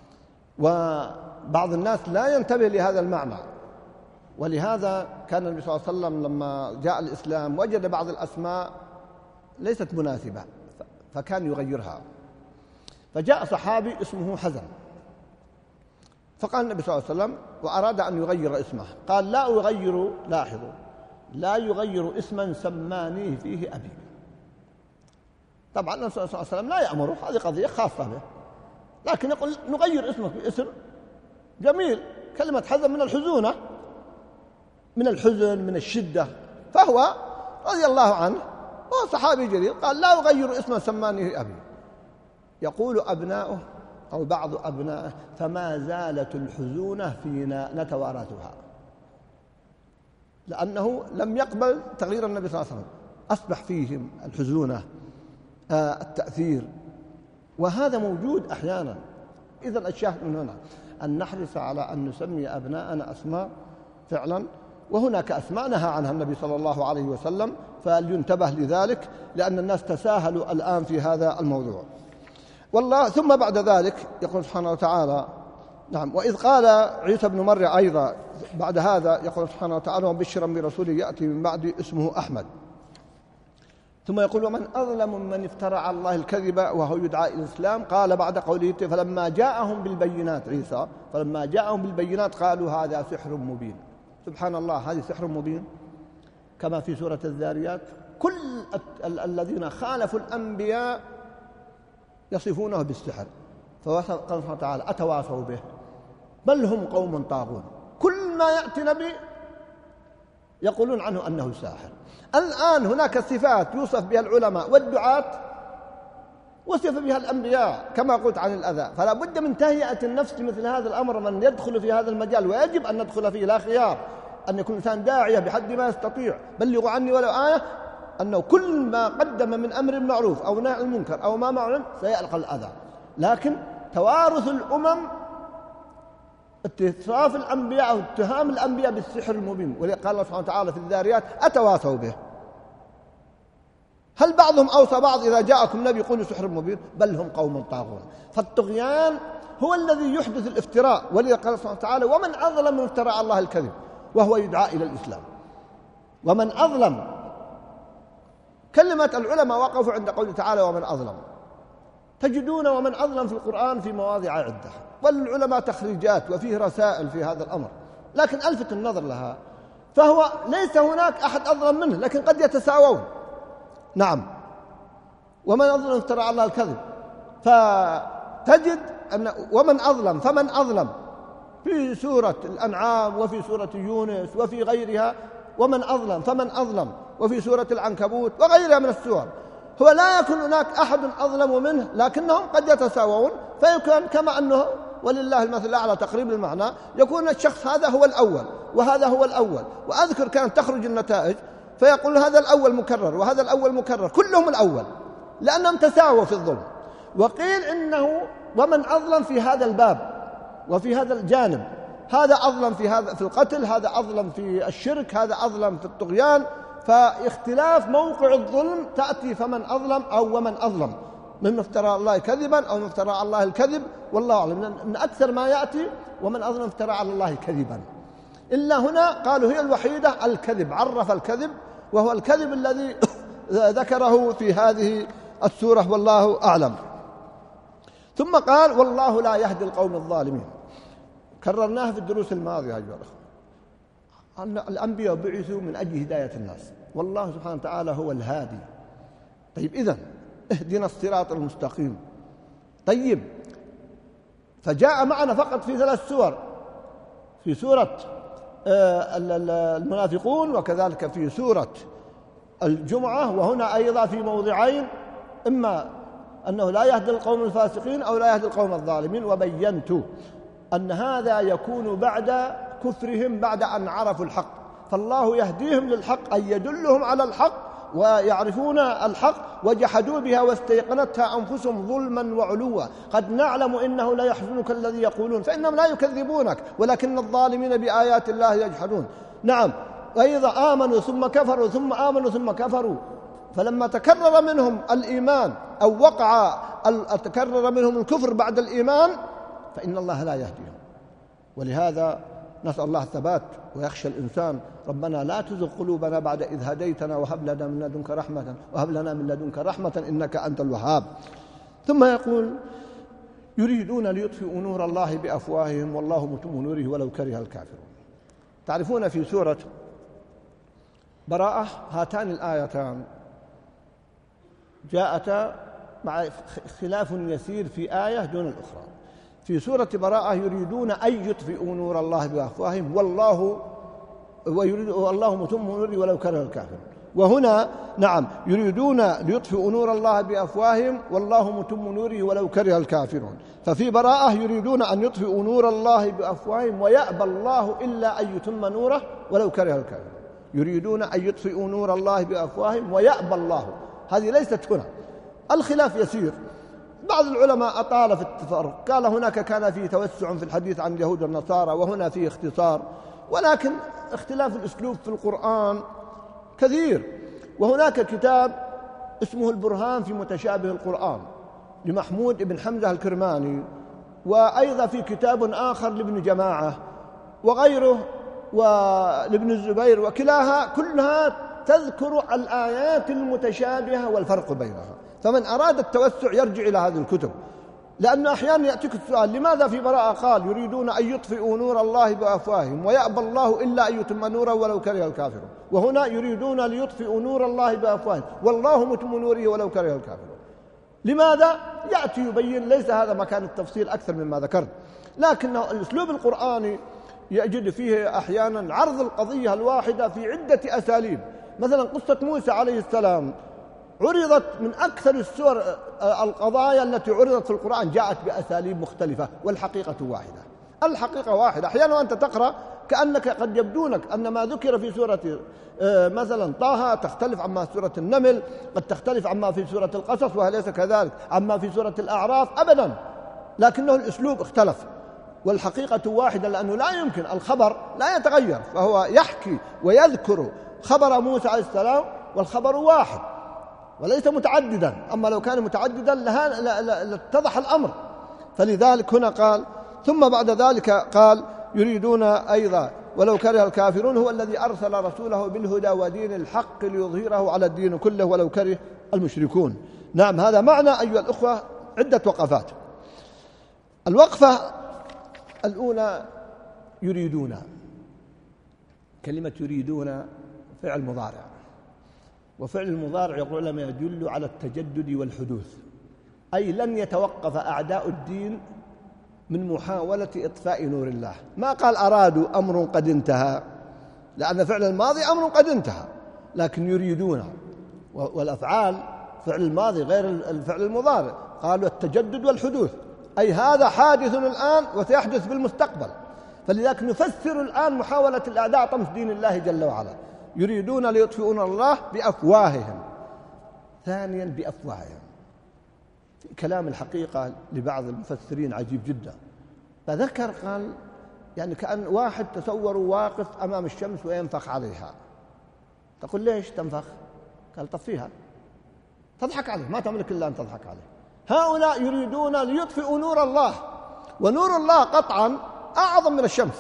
وبعض الناس لا ينتبه لهذا المعنى، ولهذا كان النبي صلى الله عليه وسلم لما جاء الإسلام وجد بعض الأسماء ليست مناسبة فكان يغيرها. فجاء صحابي اسمه حزن، فقال النبي صلى الله عليه وسلم وأراد أن يغير اسمه، قال لا أغير، لاحظوا، لا يغير اسما سمانيه فيه أبي. طبعا النبي صلى الله عليه وسلم لا يأمره، هذه قضية خاصة به، لكن يقول نغير اسمك باسم جميل. كلمة حزن من الحزونة، من الحزن، من الشدة، فهو رضي الله عنه هو صحابي جليل، قال لا أغير اسما سمانيه أبي. يقول أبناؤه أو بعض أبنائه فما زالت الحزونة فينا نتوارثها، لأنه لم يقبل تغيير النبي صلى الله عليه وسلم، أصبح فيهم الحزونة، آه التأثير، وهذا موجود أحيانا. إذن الشاهد من هنا أن نحرص على أن نسمي أبناءنا أسماء فعلا، وهناك أسماء نهى عنها النبي صلى الله عليه وسلم، فلينتبه لذلك، لأن الناس تساهلوا الآن في هذا الموضوع. والله ثم بعد ذلك يقول سبحانه وتعالى، نعم، وإذ قال عيسى بن مريم أيضا بعد هذا يقول سبحانه وتعالى وبشرا برسول يأتي من بعد اسمه أحمد. ثم يقول ومن أظلم ممن افترى على الله الكذب وهو يدعى إلى الإسلام. قال بعد قوله فلما جاءهم بالبينات، عيسى فلما جاءهم بالبينات قالوا هذا سحر مبين. سبحان الله، هذه سحر مبين كما في سورة الذاريات. كل الذين خالفوا الأنبياء يصفونه بالسحر، فقال سبحانه وتعالى أتواصوا به بل هم قوم طاغون. كل ما يأتي نبي يقولون عنه أنه ساحر. الآن هناك صفات يوصف بها العلماء والدعاة وصف بها الأنبياء كما قلت عن الأذى، فلا بد من تهيئة النفس مثل هذا الأمر. من يدخل في هذا المجال ويجب أن ندخل فيه، لا خيار، أن يكون إنسان داعية بحد ما يستطيع، بلغوا عني ولو آية، أنه كل ما قدم من أمر معروف أو نهي عن المنكر أو ما معلن سيلقى الأذى. لكن توارث الأمم، اتصاف الأنبياء أو اتهام الأنبياء بالسحر المبين، ولقال الله سبحانه وتعالى في الذاريات أتواصوا به. هل بعضهم أوصى بعض إذا جاءكم نبي يقول سحر مبين؟ بل هم قوم طاغون. فالطغيان هو الذي يحدث الافتراء، ولذا قال الله سبحانه وتعالى ومن أظلم من افترى على الله الكذب وهو يدعى إلى الإسلام. ومن أظلم، كلمة العلماء وقفوا عند قوله تعالى ومن أظلم، تجدون ومن أظلم في القرآن في مواضع عدة، والعلماء تخريجات وفيه رسائل في هذا الأمر، لكن ألفت النظر لها، فهو ليس هناك أحد أظلم منه، لكن قد يتساوون. نعم، ومن أظلم افترى على الله الكذب، فتجد أن ومن أظلم فمن أظلم في سورة الأنعام وفي سورة يونس وفي غيرها، ومن أظلم فمن أظلم، وفي سورة العنكبوت وغيرها من السور. هو لا يكون هناك أحد أظلم منه، لكنهم قد يتساوون، فيكون كما أنه ولله المثل الأعلى تقريب المعنى، يكون الشخص هذا هو الأول وهذا هو الأول. وأذكر كانت تخرج النتائج فيقول هذا الأول مكرر وهذا الأول مكرر، كلهم الأول لأنهم تساووا في الظلم. وقيل إنه ومن أظلم في هذا الباب وفي هذا الجانب، هذا أظلم في هذا في القتل، هذا أظلم في الشرك، هذا أظلم في الطغيان، فاختلاف موقع الظلم تأتي فمن أظلم أو ومن أظلم ممن افترى الله كذبا أو من افترى على الله الكذب، والله أعلم أن أكثر ما يأتي ومن أظلم افترى على الله كذبا. إلا هنا قالوا هي الوحيدة الكذب، عرف الكذب وهو الكذب الذي ذكره في هذه السورة، والله أعلم. ثم قال والله لا يهدي القوم الظالمين. كررناها في الدروس الماضية أيها الأخوة، أن الأنبياء بعثوا من أجل هداية الناس، والله سبحانه وتعالى هو الهادي. طيب إذن اهدنا الصراط المستقيم. طيب فجاء معنا فقط في ثلاث سور، في سورة المنافقون وكذلك في سورة الجمعة، وهنا أيضا في موضعين، إما أنه لا يهدي القوم الفاسقين أو لا يهدي القوم الظالمين. وبينت أن هذا يكون بعد كفرهم، بعد أن عرفوا الحق، فالله يهديهم للحق أي يدلهم على الحق ويعرفون الحق، وجحدوا بها واستيقنتها أنفسهم ظلما وعلوا. قد نعلم إنه لا يحزنك الذي يقولون، فإنهم لا يكذبونك ولكن الظالمين بآيات الله يجحدون. نعم، وإذا آمنوا ثم كفروا ثم آمنوا ثم كفروا، فلما تكرر منهم الإيمان أو وقع تكرر منهم الكفر بعد الإيمان فإن الله لا يهديهم. ولهذا نسأل الله الثبات، ويخشى الإنسان ربنا لا تزغ قلوبنا بعد إذ هديتنا وهب لنا من لدنك رحمة وهب لنا من لدنك رحمة إنك أنت الوهاب. ثم يقول يريدون ليطفئوا نور الله بأفواههم والله متم نوره ولو كره الكافرون. تعرفون في سورة براءة هاتان الآيتان جاءتا مع خلاف يسير في آية دون الأخرى. في سورة براءة يريدون أن يطفئوا نور الله بأفواههم والله ويريد والله متم نوره ولو كره الكافرون. وهنا نعم يريدون ليطفئوا نور الله بأفواههم والله متم نوره ولو كره الكافرون. ففي براءة يريدون أن يطفئوا نور الله بأفواههم ويأبى الله إلا أن يتم نوره ولو كره الكافرون. يريدون أن يطفئوا نور الله بأفواههم ويأبى الله، هذه ليست هنا، الخلاف يسير. بعض العلماء أطال في التفرق، قال هناك كان فيه توسع في الحديث عن اليهود والنصارى وهنا فيه اختصار، ولكن اختلاف الأسلوب في القرآن كثير. وهناك كتاب اسمه البرهان في متشابه القرآن لمحمود بن حمزة الكرماني، وأيضا في كتاب آخر لابن جماعة وغيره ولابن الزبير، وكلاها كلها تذكر الآيات المتشابهة والفرق بينها. فمن أراد التوسع يرجع إلى هذه الكتب، لأن أحيانا يأتيك السؤال لماذا في براءة قال يريدون أن يطفئوا نور الله بأفواههم ويأبى الله إلا أن يتم نوره ولو كره الكافرون، وهنا يريدون ليطفئوا نور الله بأفواههم والله متم نوره ولو كره الكافرون. لماذا؟ يأتي يبين، ليس هذا مكان التفصيل أكثر مما ذكرت، لكنه الأسلوب القرآني يجد فيه أحيانا عرض القضية الواحدة في عدة أساليب. مثلا قصة موسى عليه السلام عرضت من أكثر السور القضايا التي عرضت في القرآن جاءت بأساليب مختلفة والحقيقة واحدة. الحقيقة واحدة. أحيانا أنت تقرأ كأنك قد يبدونك أن ما ذكر في سورة مثلا طه تختلف عما في سورة النمل، قد تختلف عما في سورة القصص وأليس كذلك، عما في سورة الأعراف أبدا، لكنه الأسلوب اختلف والحقيقة واحدة، لأنه لا يمكن، الخبر لا يتغير، فهو يحكي ويذكر خبر موسى عليه السلام والخبر واحد وليس متعددا. أما لو كان متعددا لاتضح الأمر. فلذلك هنا قال ثم بعد ذلك قال يريدون أيضا ولو كره الكافرون هو الذي أرسل رسوله بالهدى ودين الحق ليظهره على الدين كله ولو كره المشركون. نعم، هذا معنى أيها الأخوة عدة وقفات. الوقفة الأولى يريدون، كلمة يريدون فعل مضارع، وفعل المضارع يقول لما يدل على التجدد والحدوث، أي لن يتوقف أعداء الدين من محاولة إطفاء نور الله. ما قال أرادوا أمر قد انتهى، لأن فعل الماضي أمر قد انتهى، لكن يريدون، والأفعال فعل الماضي غير الفعل المضارع. قالوا التجدد والحدوث، أي هذا حادث الآن وسيحدث بالمستقبل. فلذلك نفسر الآن محاولة الأعداء طمس دين الله جل وعلا. يريدون ليطفئون الله بأفواههم. ثانيا بأفواههم، كلام الحقيقة لبعض المفسرين عجيب جدا، فذكر قال يعني كأن واحد تصوروا واقف أمام الشمس وينفخ عليها، تقول ليش تنفخ؟ قال طفيها، تضحك عليه، ما تملك إلا أن تضحك عليه. هؤلاء يريدون ليطفئوا نور الله، ونور الله قطعا أعظم من الشمس،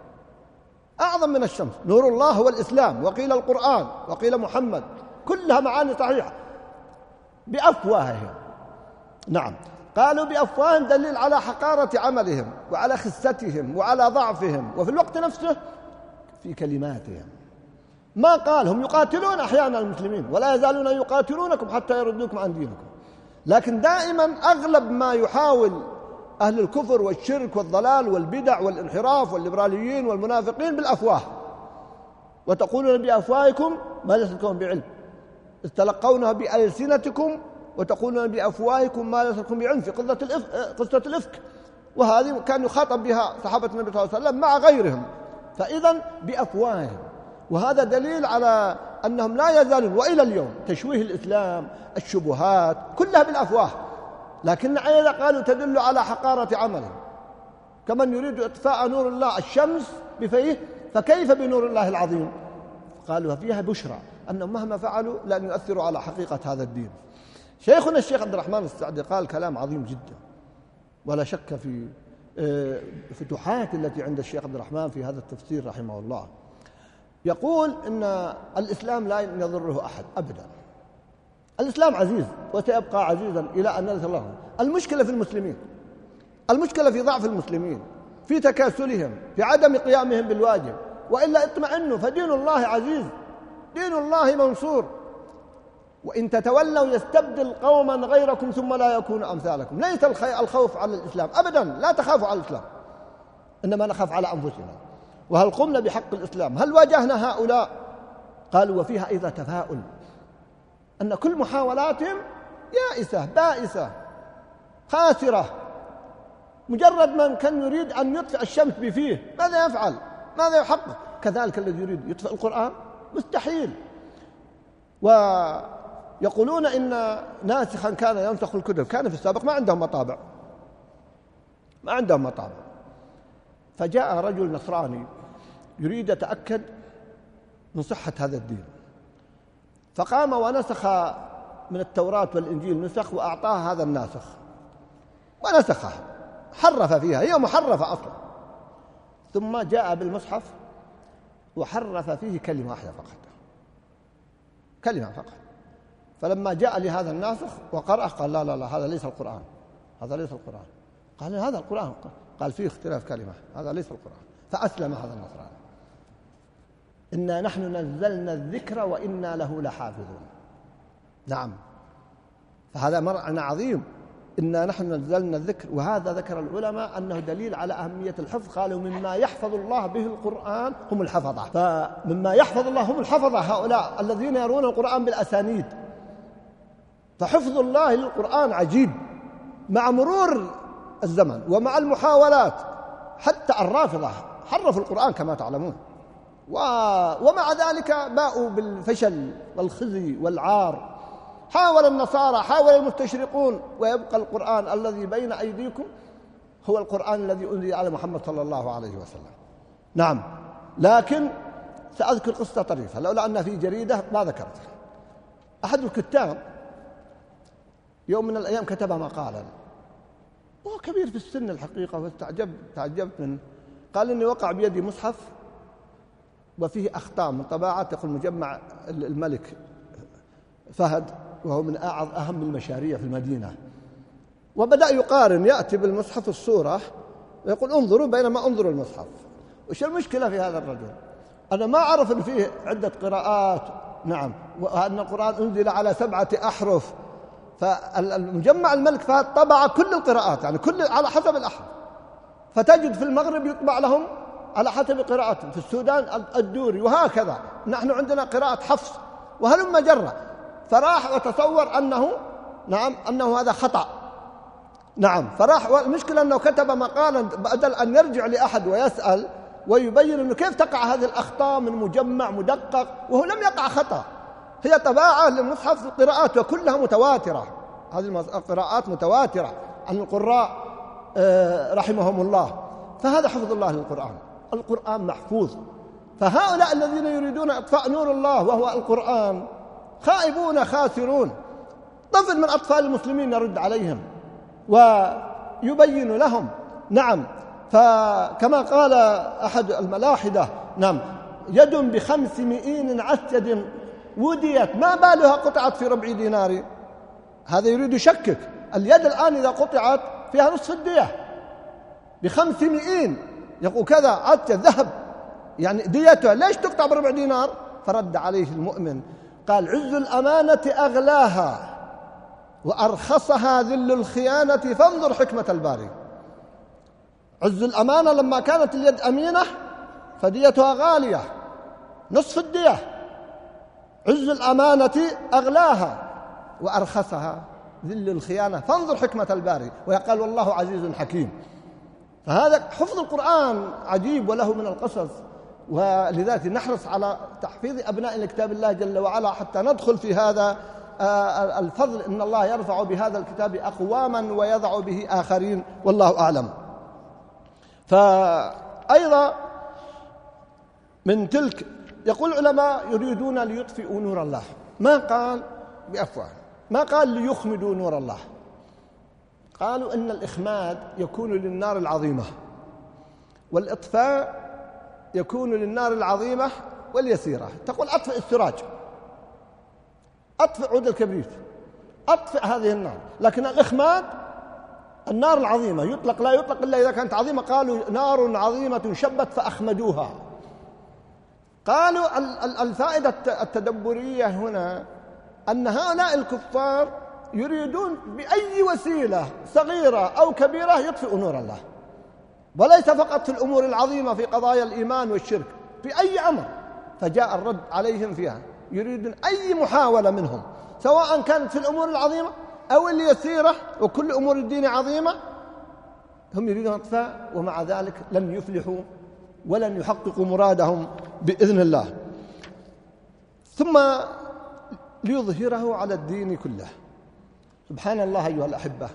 أعظم من الشمس. نور الله هو الإسلام، وقيل القرآن، وقيل محمد، كلها معاني صحيحة. بأفواههم، نعم، قالوا بأفواههم دليل على حقارة عملهم وعلى خستهم وعلى ضعفهم، وفي الوقت نفسه في كلماتهم. ما قال هم يقاتلون أحيانا المسلمين ولا يزالون يقاتلونكم حتى يردوكم عن دينكم، لكن دائما أغلب ما يحاول أهل الكفر والشرك والضلال والبدع والانحراف والليبراليين والمنافقين بالأفواه، وتقولون بأفواهكم ما ليس لكم بعلم، إذ تلقونها بألسنتكم وتقولون بأفواهكم ما ليس لكم بعلم، في قصة الإفك, قصة الإفك، وهذه كان يخاطب بها صحابة النبي صلى الله عليه وسلم مع غيرهم. فإذا بأفواههم، وهذا دليل على أنهم لا يزالون وإلى اليوم تشويه الإسلام، الشبهات كلها بالأفواه، لكن إذا قالوا تدل على حقارة عمله، كمن يريد إطفاء نور الله الشمس بفيه فكيف بنور الله العظيم؟ قالوا فيها بشرى أنهم مهما فعلوا لن يؤثروا على حقيقة هذا الدين. شيخنا الشيخ عبد الرحمن السعدي قال كلام عظيم جدا، ولا شك في فتوحات التي عند الشيخ عبد الرحمن في هذا التفسير رحمه الله. يقول إن الإسلام لا يضره أحد أبدا، الإسلام عزيز وسيبقى عزيزا إلى أن نلث الله. المشكلة في المسلمين، المشكلة في ضعف المسلمين، في تكاسلهم، في عدم قيامهم بالواجب، وإلا اطمئنوا فدين الله عزيز، دين الله منصور، وإن تتولوا يستبدل قوما غيركم ثم لا يكون أمثالكم. ليس الخوف على الإسلام أبدا، لا تخافوا على الإسلام، إنما نخاف على أنفسنا. وهل قمنا بحق الإسلام؟ هل واجهنا هؤلاء؟ قالوا وفيها أيضا تفاؤل، أن كل محاولاتهم يائسة بائسة خاسرة. مجرد من كان يريد أن يطفئ الشمس بفيه ماذا يفعل؟ ماذا يحقق؟ كذلك الذي يريد يطفئ القرآن مستحيل. ويقولون إن ناسخا كان ينسخ الكتب، كان في السابق ما عندهم مطابع، ما عندهم مطابع. فجاء رجل نصراني يريد يتأكد من صحة هذا الدين، فقام ونسخ من التوراة والإنجيل نسخ وأعطاها هذا الناسخ ونسخها، حرف فيها، هي محرفة أصلا، ثم جاء بالمصحف وحرف فيه كلمة واحدة فقط، كلمة فقط. فلما جاء لهذا الناسخ وقرأ قال لا لا لا هذا ليس القرآن، هذا ليس القرآن. قال هذا القرآن، قال فيه اختلاف كلمة، هذا ليس القرآن. فأسلم هذا النصراني. إنا نحن نزلنا الذكر وإنا له لحافظون. نعم، فهذا معنى عظيم، إنا نحن نزلنا الذكر. وهذا ذكر العلماء أنه دليل على أهمية الحفظ. قالوا مما يحفظ الله به القرآن هم الحفظة، فمما يحفظ الله هم الحفظة هؤلاء الذين يرون القرآن بالأسانيد. فحفظ الله للقرآن عجيب مع مرور الزمن ومع المحاولات. حتى الرافضة حرفوا القرآن كما تعلمون، ومع ذلك باءوا بالفشل والخزي والعار. حاول النصارى، حاول المستشرقون، ويبقى القرآن الذي بين أيديكم هو القرآن الذي أنزل على محمد صلى الله عليه وسلم. نعم، لكن سأذكر قصة طريفة لولا أنها في جريدة ما ذكرتها. أحد الكتاب يوم من الأيام كتب مقالا، وهو كبير في السن الحقيقة، واستعجبت تعجبت منه. قال إني وقع بيدي مصحف وفيه أخطاء من طباعات يقول مجمع الملك فهد، وهو من أهم المشاريع في المدينة. وبدأ يقارن، يأتي بالمصحف الصورة ويقول انظروا بينما انظروا المصحف. وش المشكلة في هذا الرجل؟ أنا ما أعرف أن فيه عدة قراءات، نعم، وأن القرآن أنزل على سبعة أحرف. فالمجمع الملك فهد طبع كل القراءات، يعني كل على حسب الأحرف. فتجد في المغرب يطبع لهم على حسب قراءتهم، في السودان الدوري، وهكذا. نحن عندنا قراءة حفص وهلم جرة. فراح وتصور أنه نعم أنه هذا خطأ، نعم. فراح، والمشكلة أنه كتب مقالا بدل أن يرجع لأحد ويسأل ويبين أنه كيف تقع هذه الأخطاء من مجمع مدقق، وهو لم يقع خطأ، هي طباعة للمصحف القراءات وكلها متواترة. هذه القراءات متواترة عن القراء رحمهم الله. فهذا حفظ الله للقرآن، القرآن محفوظ. فهؤلاء الذين يريدون إطفاء نور الله وهو القرآن خائبون خاسرون. طفل من أطفال المسلمين يرد عليهم ويبين لهم، نعم. فكما قال أحد الملاحدة، نعم، يد بخمس مئين عسد وديت ما بالها قطعت في ربع دينار. هذا يريد يشكك. اليد الآن إذا قطعت فيها نصف الدية بخمس مئين، يقول كذا عسد ذهب، يعني ديتها ليش تقطع بربع دينار؟ فرد عليه المؤمن قال عز الأمانة أغلاها وأرخصها ذل الخيانة، فانظر حكمة الباري. عز الأمانة لما كانت اليد أمينة فديتها غالية نصف الدية، عز الأمانة أغلاها وأرخصها ذل الخيانة. فانظر حكمة الباري، ويقال والله عزيز حكيم. فهذا حفظ القرآن عجيب وله من القصص، ولذلك نحرص على تحفيظ أبناء لكتاب الله جل وعلا حتى ندخل في هذا الفضل. إن الله يرفع بهذا الكتاب أقواما ويضع به آخرين، والله أعلم. فأيضا من تلك يقول العلماء يريدون ليطفئوا نور الله، ما قال بأفواه، ما قال ليخمدوا نور الله. قالوا إن الإخماد يكون للنار العظيمة، والإطفاء يكون للنار العظيمة واليسيرة. تقول أطفئ السراج، أطفئ عود الكبريت، أطفئ هذه النار. لكن الإخماد النار العظيمة يطلق، لا يطلق إلا إذا كانت عظيمة. قالوا نار عظيمة شبت فأخمدوها. قالوا الفائدة التدبرية هنا أن هؤلاء الكفار يريدون بأي وسيلة صغيرة أو كبيرة يطفئوا نور الله، وليس فقط في الأمور العظيمة في قضايا الإيمان والشرك، في أي أمر. فجاء الرد عليهم فيها، يريدون أي محاولة منهم سواء كانت في الأمور العظيمة أو اليسيرة، وكل أمور الدين عظيمة هم يريدون إطفاء، ومع ذلك لن يفلحوا ولن يحققوا مرادهم بإذن الله. ثم ليظهره على الدين كله. سبحان الله أيها الأحبة،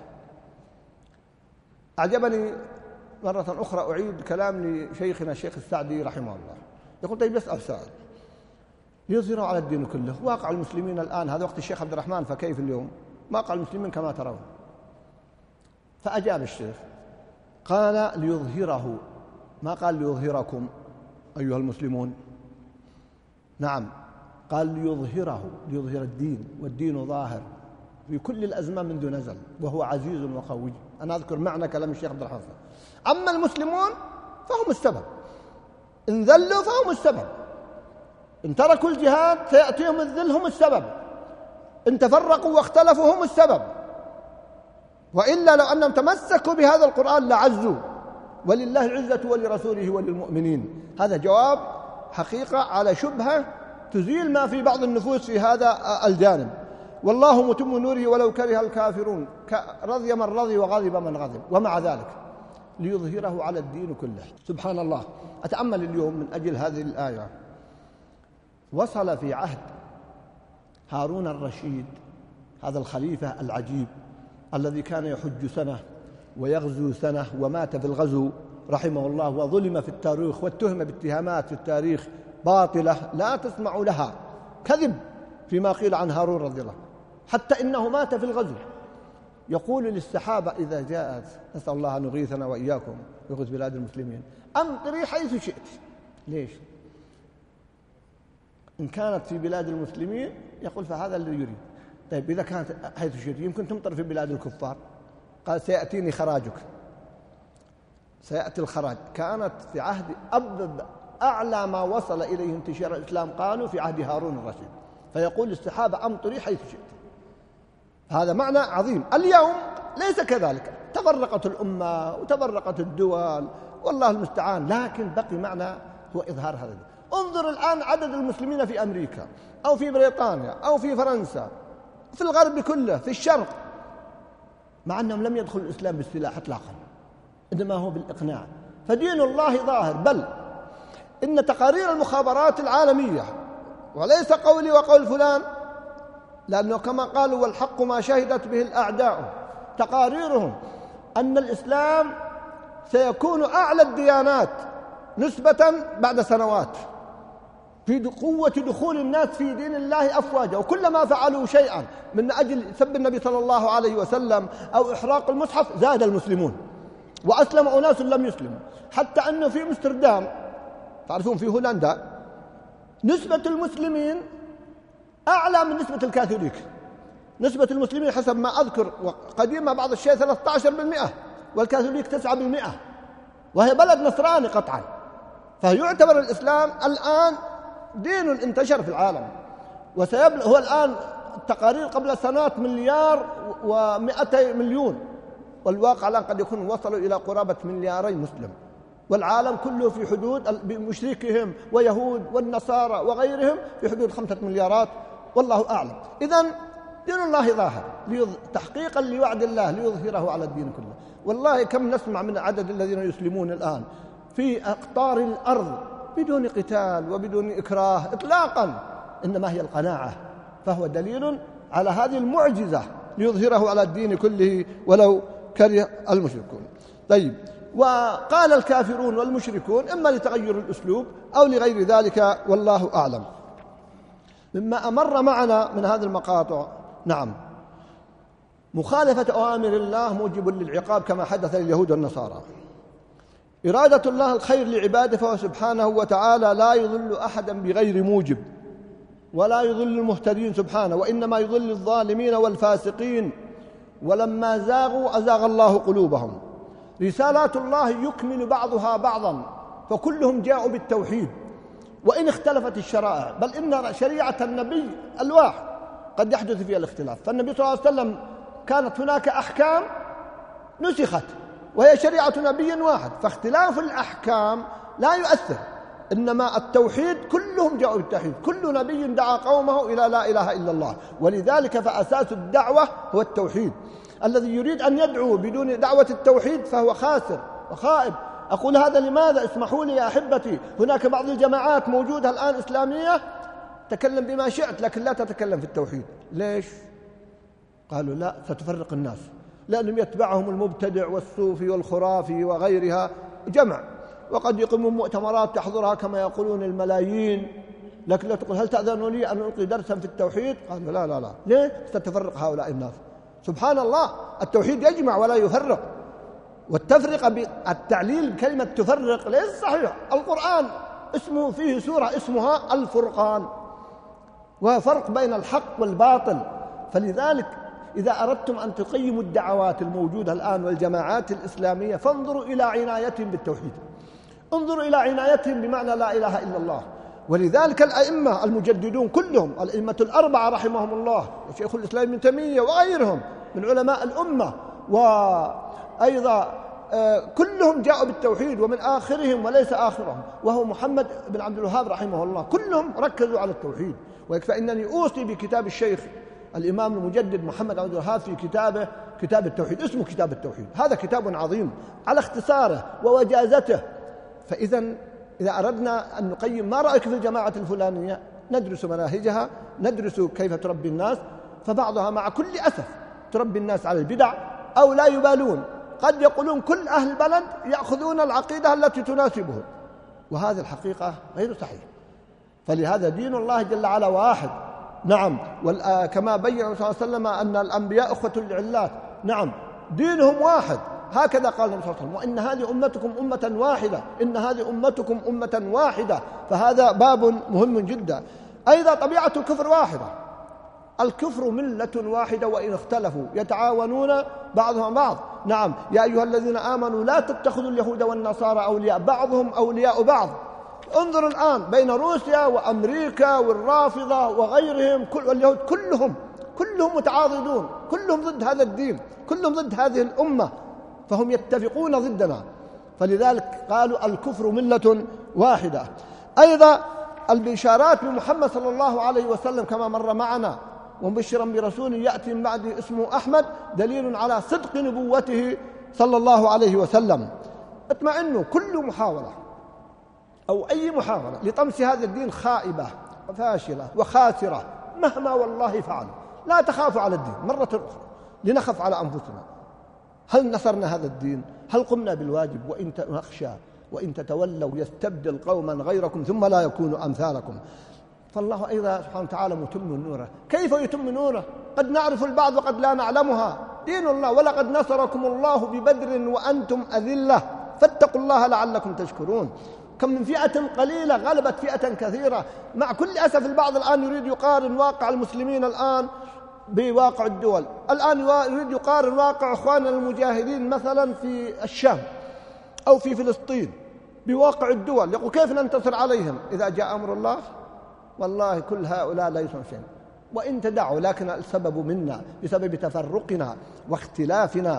أعجبني مرة أخرى أعيد كلام لشيخنا الشيخ السعدي رحمه الله. يقول طيب يسأل سؤال، ليظهره على الدين كله، واقع المسلمين الآن هذا وقت الشيخ عبد الرحمن، فكيف اليوم؟ واقع المسلمين كما ترون. فأجاب الشيخ قال ليظهره، ما قال ليظهركم أيها المسلمون، نعم قال ليظهره، ليظهر الدين، والدين ظاهر في كل الأزمان منذ نزل، وهو عزيز وقوي. أنا أذكر معنى كلام الشيخ عبد الرحمن. أما المسلمون فهم السبب، إن ذلوا فهم السبب، إن تركوا الجهاد سيأتيهم الذل هم السبب، إن تفرقوا واختلفوا هم السبب. وإلا لو أنهم تمسكوا بهذا القرآن لعزوا، ولله العزة ولرسوله وللمؤمنين. هذا جواب حقيقة على شبهة تزيل ما في بعض النفوس في هذا الجانب. والله متم نوره ولو كره الكافرون، رضي من رضي وغضب من غضب. ومع ذلك ليظهره على الدين كله. سبحان الله. أتأمل اليوم من أجل هذه الآية، وصل في عهد هارون الرشيد هذا الخليفة العجيب الذي كان يحج سنة ويغزو سنة، ومات في الغزو رحمه الله، وظلم في التاريخ واتهم باتهامات في التاريخ باطلة لا تسمع لها، كذب فيما قيل عن هارون رضي الله، حتى إنه مات في الغزو. يقول للسحابة إذا جاءت، نسأل الله أن يغيثنا وإياكم ويغيث بلاد المسلمين، أمطري حيث شئت. ليش؟ إن كانت في بلاد المسلمين يقول فهذا اللي يريد. طيب إذا كانت حيث شئت يمكن تمطر في بلاد الكفار. قال سيأتيني خراجك، سيأتي الخراج. كانت في عهد أبد أعلى ما وصل إليه انتشار الإسلام قالوا في عهد هارون الرشيد. فيقول للسحابة أمطري حيث شئت. هذا معنى عظيم. اليوم ليس كذلك، تفرقت الأمة وتفرقت الدول والله المستعان، لكن بقي معنى هو إظهار هذا. انظر الآن عدد المسلمين في أمريكا أو في بريطانيا أو في فرنسا، في الغرب كله، في الشرق، مع أنهم لم يدخلوا الإسلام بالسلاح إطلاقا، إنما هو بالإقناع. فدين الله ظاهر. بل إن تقارير المخابرات العالمية، وليس قولي وقول فلان، لأنه كما قالوا والحق ما شهدت به الأعداء، تقاريرهم أن الإسلام سيكون أعلى الديانات نسبة بعد سنوات في قوة دخول الناس في دين الله أفواجا. وكلما فعلوا شيئا من أجل سب النبي صلى الله عليه وسلم أو إحراق المصحف زاد المسلمون، وأسلم أناس لم يسلموا. حتى أنه في أمستردام، تعرفون في هولندا، نسبة المسلمين أعلى من نسبة الكاثوليك. نسبة المسلمين حسب ما أذكر قديما بعض الشيء ثلاثة عشر بالمئة، والكاثوليك تسعة بالمئة، وهي بلد نصراني قطعا. فيعتبر الإسلام الآن دين انتشر في العالم، وسيبلغ هو الآن التقارير قبل سنوات مليار ومئتي مليون. والواقع الآن قد يكون وصلوا إلى قرابة ملياري مسلم، والعالم كله في حدود بمشركهم ويهود والنصارى وغيرهم في حدود خمسة مليارات والله أعلم. إذن دين الله ظاهر تحقيقا لوعد الله ليظهره على الدين كله. والله كم نسمع من عدد الذين يسلمون الآن في أقطار الأرض بدون قتال وبدون إكراه إطلاقا، إنما هي القناعة، فهو دليل على هذه المعجزة ليظهره على الدين كله ولو كره المشركون. طيب، وقال الكافرون والمشركون إما لتغير الأسلوب أو لغير ذلك والله أعلم. مما أمر معنا من هذه المقاطع، نعم، مخالفة أوامر الله موجب للعقاب كما حدث لليهود والنصارى. إرادة الله الخير لعباده فهو سبحانه وتعالى لا يضل أحدا بغير موجب، ولا يضل المهتدين سبحانه، وإنما يضل الظالمين والفاسقين. ولما زاغوا أزاغ الله قلوبهم. رسالات الله يكمل بعضها بعضا، فكلهم جاءوا بالتوحيد وإن اختلفت الشرائع، بل إن شريعة النبي الواحد قد يحدث فيها الاختلاف. فالنبي صلى الله عليه وسلم كانت هناك أحكام نسخت وهي شريعة نبي واحد، فاختلاف الأحكام لا يؤثر، إنما التوحيد كلهم جاءوا بالتوحيد، كل نبي دعا قومه إلى لا إله إلا الله. ولذلك فأساس الدعوة هو التوحيد. الذي يريد أن يدعو بدون دعوة التوحيد فهو خاسر وخائب. أقول هذا لماذا؟ اسمحوا لي يا أحبتي، هناك بعض الجماعات موجودة الآن إسلامية تكلم بما شئت لكن لا تتكلم في التوحيد. ليش؟ قالوا لا، ستفرق الناس، لأنهم يتبعهم المبتدع والصوفي والخرافي وغيرها جمع، وقد يقيمون مؤتمرات تحضرها كما يقولون الملايين، لكن لا تقول هل تأذن لي أن ألقي درسا في التوحيد؟ قالوا لا لا لا. ليه؟ ستفرق هؤلاء الناس. سبحان الله، التوحيد يجمع ولا يفرق. والتفرقة بالتعليل بكلمة تفرق ليس صحيح. القرآن اسمه فيه سورة اسمها الفرقان، وفرق بين الحق والباطل. فلذلك إذا أردتم أن تقيموا الدعوات الموجودة الآن والجماعات الإسلامية فانظروا إلى عنايتهم بالتوحيد، انظروا إلى عنايتهم بمعنى لا إله إلا الله. ولذلك الأئمة المجددون كلهم، الأئمة الأربعة رحمهم الله، شيخ الإسلام ابن تيمية وغيرهم من علماء الأمة، وأيضا كلهم جاءوا بالتوحيد، ومن آخرهم وليس آخرهم وهو محمد بن عبد الوهاب رحمه الله، كلهم ركزوا على التوحيد. ويكفى أنني أوصي بكتاب الشيخ الإمام المجدد محمد عبد الوهاب في كتابه كتاب التوحيد، اسمه كتاب التوحيد. هذا كتاب عظيم على اختصاره ووجازته. فإذا إذا أردنا أن نقيم ما رأيك في الجماعة الفلانية، ندرس مناهجها، ندرس كيف تربي الناس، فبعضها مع كل أسف تربي الناس على البدع أو لا يبالون. قد يقولون كل أهل البلد يأخذون العقيدة التي تناسبهم، وهذه الحقيقة غير صحيح. فلهذا دين الله جل وعلا واحد، نعم، كما بين النبي صلى الله عليه وسلم أن الأنبياء أخوة العلات، نعم، دينهم واحد، هكذا قال النبي صلى الله عليه وسلم: وإن هذه أمتكم أمة واحدة، إن هذه أمتكم أمة واحدة. فهذا باب مهم جدا. أيضا طبيعة الكفر واحدة، الكفر ملة واحدة وإن اختلفوا يتعاونون بعضهم بعض. نعم، يا أيها الذين آمنوا لا تتخذوا اليهود والنصارى أولياء، بعضهم أولياء بعض. انظر الآن بين روسيا وأمريكا والرافضة وغيرهم، كل واليهود كلهم كلهم متعاضدون، كلهم ضد هذا الدين، كلهم ضد هذه الأمة، فهم يتفقون ضدنا. فلذلك قالوا الكفر ملة واحدة. أيضا البشارات بمحمد صلى الله عليه وسلم كما مر معنا: ومبشرا برسول يأتي من بعده اسمه أحمد، دليل على صدق نبوته صلى الله عليه وسلم. اطمئنوا، كل محاولة أو أي محاولة لطمس هذا الدين خائبة وفاشلة وخاسرة مهما والله فعلوا. لا تخافوا على الدين مرة أخرى، لنخف على أنفسنا. هل نصرنا هذا الدين؟ هل قمنا بالواجب؟ وإن نخشى وإن تتولوا يستبدل قوما غيركم ثم لا يكونوا أمثالكم. فالله أيضا سبحانه وتعالى متم نوره. كيف يتم نوره؟ قد نعرف البعض وقد لا نعلمها. دين الله: ولقد نصركم الله ببدر وأنتم أذلة فاتقوا الله لعلكم تشكرون. كم من فئة قليلة غلبت فئة كثيرة. مع كل أسف البعض الآن يريد يقارن واقع المسلمين الآن بواقع الدول. الآن يريد يقارن واقع إخواننا المجاهدين مثلا في الشام أو في فلسطين بواقع الدول، يقول كيف ننتصر عليهم إذا جاء أمر الله؟ والله كل هؤلاء لا يسمعون شيء وإن تدعوا، لكن السبب منا بسبب تفرقنا واختلافنا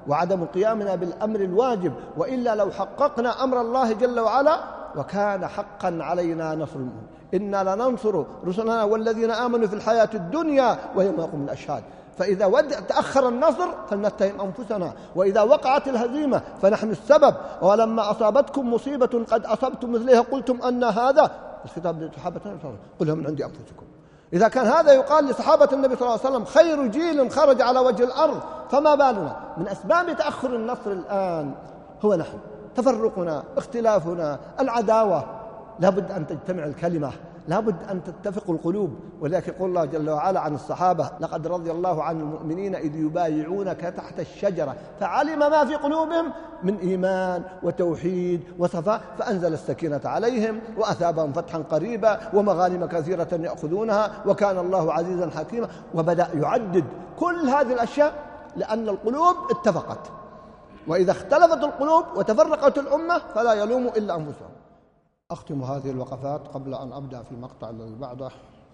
وعدم قيامنا بالأمر الواجب، وإلا لو حققنا أمر الله جل وعلا وكان حقا علينا نصر المؤمنين. إنا لننصر رسلنا والذين آمنوا في الحياة الدنيا ويوم يقوم الأشهاد. فإذا تأخر النصر فلنتهم أنفسنا، وإذا وقعت الهزيمة فنحن السبب. ولما أصابتكم مصيبة قد أصبتم مثلها قلتم أن هذا، الخطاب لصحابة النبي صلى الله عليه وسلم، قل هم من عند أنفسكم. إذا كان هذا يقال لصحابة النبي صلى الله عليه وسلم خير جيل خرج على وجه الأرض، فما بالنا من أسباب تأخر النصر الآن هو نحن، تفرقنا، اختلافنا، العداوة. لابد أن تجتمع الكلمة، لابد أن تتفق القلوب. ولذلك يقول الله جل وعلا عن الصحابة: لقد رضي الله عن المؤمنين إذ يبايعونك تحت الشجرة فعلم ما في قلوبهم من إيمان وتوحيد وصفاء فأنزل السكينة عليهم وأثابهم فتحا قريبا ومغانم كثيرة يأخذونها وكان الله عزيزا حكيما. وبدأ يعدد كل هذه الأشياء لأن القلوب اتفقت، وإذا اختلفت القلوب وتفرقت الأمة فلا يلوم إلا أنفسهم. أختم هذه الوقفات قبل أن أبدأ في المقطع الذي بعده،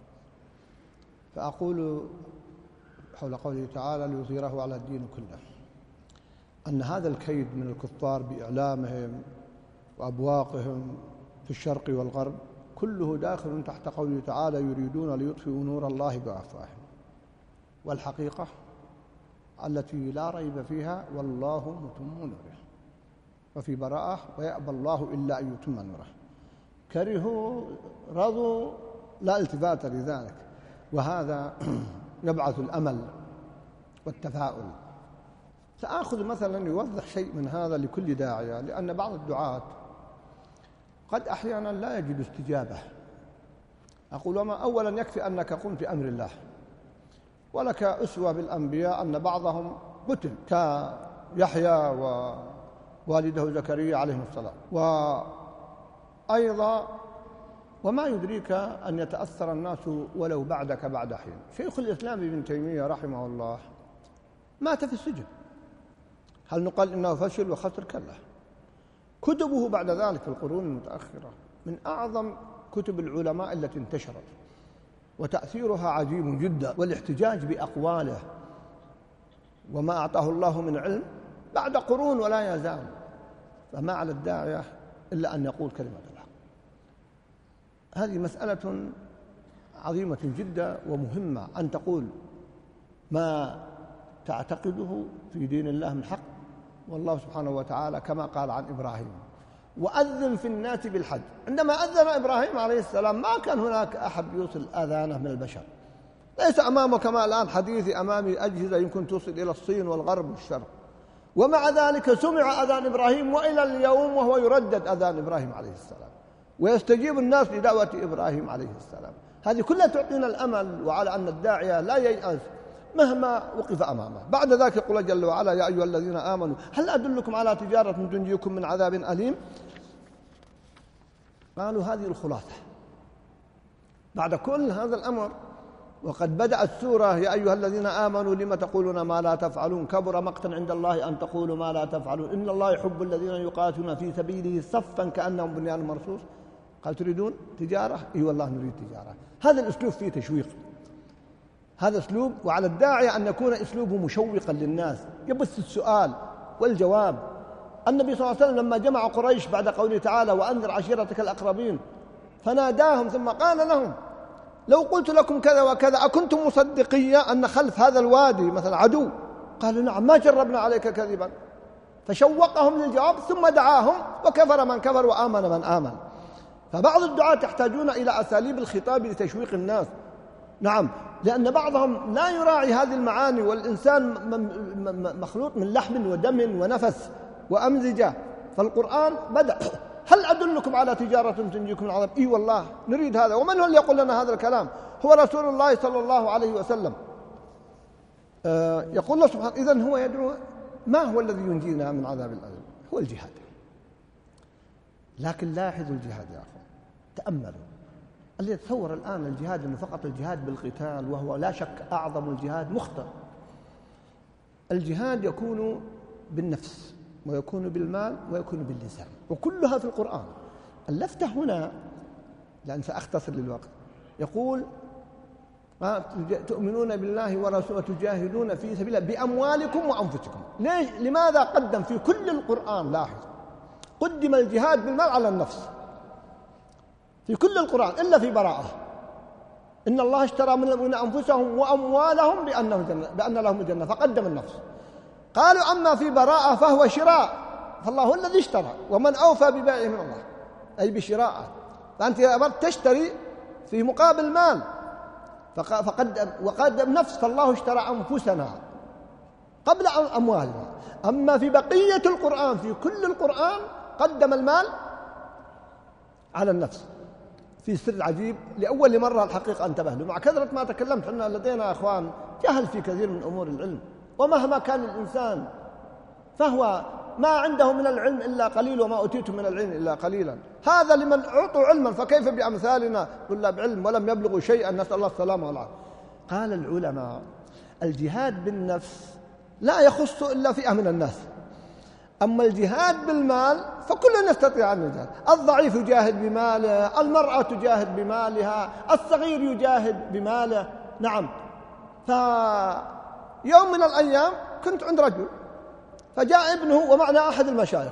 فأقول حول قوله تعالى: ليظهره على الدين كله، أن هذا الكيد من الكفار بإعلامهم وأبواقهم في الشرق والغرب كله داخل تحت قوله تعالى: يريدون ليطفئوا نور الله بأفواههم. والحقيقة التي لا ريب فيها: والله متم نوره، وفي براءة ويأبى الله إلا أن يتم نوره. كرهوا رضوا لا التفات لذلك، وهذا يبعث الأمل والتفاؤل. سآخذ مثلا يوضح شيء من هذا لكل داعية، لأن بعض الدعاة قد أحيانا لا يجد استجابة. أقول: وما أولا يكفي أنك قمت بأمر الله، ولك أسوة بالأنبياء أن بعضهم قتل كيحيى ووالده زكريا عليه السلام. وأيضا وما يدريك أن يتأثر الناس ولو بعدك بعد حين. شيخ الإسلام ابن تيمية رحمه الله مات في السجن. هل نقال إنه فشل وخسر؟ كلا. كتبه بعد ذلك في القرون المتأخرة من أعظم كتب العلماء التي انتشرت، وتأثيرها عجيب جدا، والاحتجاج بأقواله وما أعطاه الله من علم بعد قرون ولا يزال. فما على الداعية إلا أن يقول كلمة الحق. هذه مسألة عظيمة جدا ومهمة، أن تقول ما تعتقده في دين الله من حق. والله سبحانه وتعالى كما قال عن إبراهيم: وأذن في الناس بالحج. عندما أذن إبراهيم عليه السلام ما كان هناك أحد يوصل أذانه من البشر، ليس أمامه كما الآن حديثي أمامي أجهزة يمكن توصل إلى الصين والغرب والشرق، ومع ذلك سمع أذان إبراهيم، وإلى اليوم وهو يردد أذان إبراهيم عليه السلام، ويستجيب الناس لدعوة إبراهيم عليه السلام. هذه كلها تعطينا الأمل، وعلى أن الداعية لا ييأس مهما وقف أمامه. بعد ذلك يقول جل وعلا: يا أيها الذين آمنوا هل أدلكم على تجارة تنجيكم من عذاب أليم؟ قالوا هذه الخلاصة بعد كل هذا الأمر. وقد بدأت السورة: يا أيها الذين آمنوا لم تقولون ما لا تفعلون كبر مقتا عند الله أن تقولوا ما لا تفعلون إن الله يحب الذين يقاتلون في سبيله صفا كأنهم بنيان مرصوص. قال: تريدون تجارة؟ إي والله نريد تجارة. هذا الأسلوب فيه تشويق، هذا أسلوب. وعلى الداعية أن يكون أسلوبه مشوقا للناس، يبث السؤال والجواب. النبي صلى الله عليه وسلم لما جمع قريش بعد قوله تعالى: وأنذر عشيرتك الأقربين، فناداهم ثم قال لهم: لو قلت لكم كذا وكذا أكنتم مصدقية أن خلف هذا الوادي مثلا عدو؟ قالوا: نعم، ما جربنا عليك كذبا. فشوقهم للجواب ثم دعاهم، وكفر من كفر وآمن من آمن. فبعض الدعاة يحتاجون إلى أساليب الخطاب لتشويق الناس. نعم، لأن بعضهم لا يراعي هذه المعاني، والإنسان مخلوط من لحم ودم ونفس وأمزجة. فالقرآن بدأ: هل أدلكم على تجارة تنجيكم من عذاب؟ إي والله نريد هذا. ومن هو اللي يقول لنا هذا الكلام؟ هو رسول الله صلى الله عليه وسلم. آه يقول الله سبحانه: إذن هو يدعو. ما هو الذي ينجينا من عذاب الألم؟ هو الجهاد. لكن لاحظوا الجهاد يا أخوان، تأملوا. اللي يتصور الآن الجهاد أنه فقط الجهاد بالقتال، وهو لا شك أعظم الجهاد، مخطئ. الجهاد يكون بالنفس، ويكون بالمال، ويكون باللسان، وكلها في القرآن. اللفتة هنا، لأن سأختصر للوقت، يقول: تؤمنون بالله ورسوله وتجاهدون في سبيل الله بأموالكم وأنفسكم. ليش؟ لماذا قدم في كل القرآن؟ لاحظ، قدم الجهاد بالمال على النفس في كل القرآن إلا في براءة. إن الله اشترى من المؤمنين أنفسهم وأموالهم بأنهم جنة بأن لهم الجنة فقدم النفس. قالوا أما في براءة فهو شراء، فالله هو الذي اشترى، ومن أوفى ببيعه من الله، أي بشراء. فأنت أردت تشتري في مقابل مال فقدم وقدم نفس، فالله اشترى أنفسنا قبل أموالنا. أما في بقية القرآن في كل القرآن قدم المال على النفس في سر عجيب لأول مرة الحقيقة انتبه له. مع كثرة ما تكلمت أن لدينا أخوان جهل في كثير من أمور العلم، ومهما كان الإنسان فهو ما عنده من العلم إلا قليل، وما أوتيتم من العلم إلا قليلا. هذا لمن أعطوا علما، فكيف بأمثالنا طلاب علم ولم يبلغوا شيئا، نسأل الله السلامة والعافية. قال العلماء الجهاد بالنفس لا يخص إلا فئة من الناس، أما الجهاد بالمال فكل يستطيع أن يجاهد. الضعيف يجاهد بماله، المرأة تجاهد بمالها، الصغير يجاهد بماله. نعم. فيوم من الأيام كنت عند رجل فجاء ابنه ومعنا أحد المشايخ،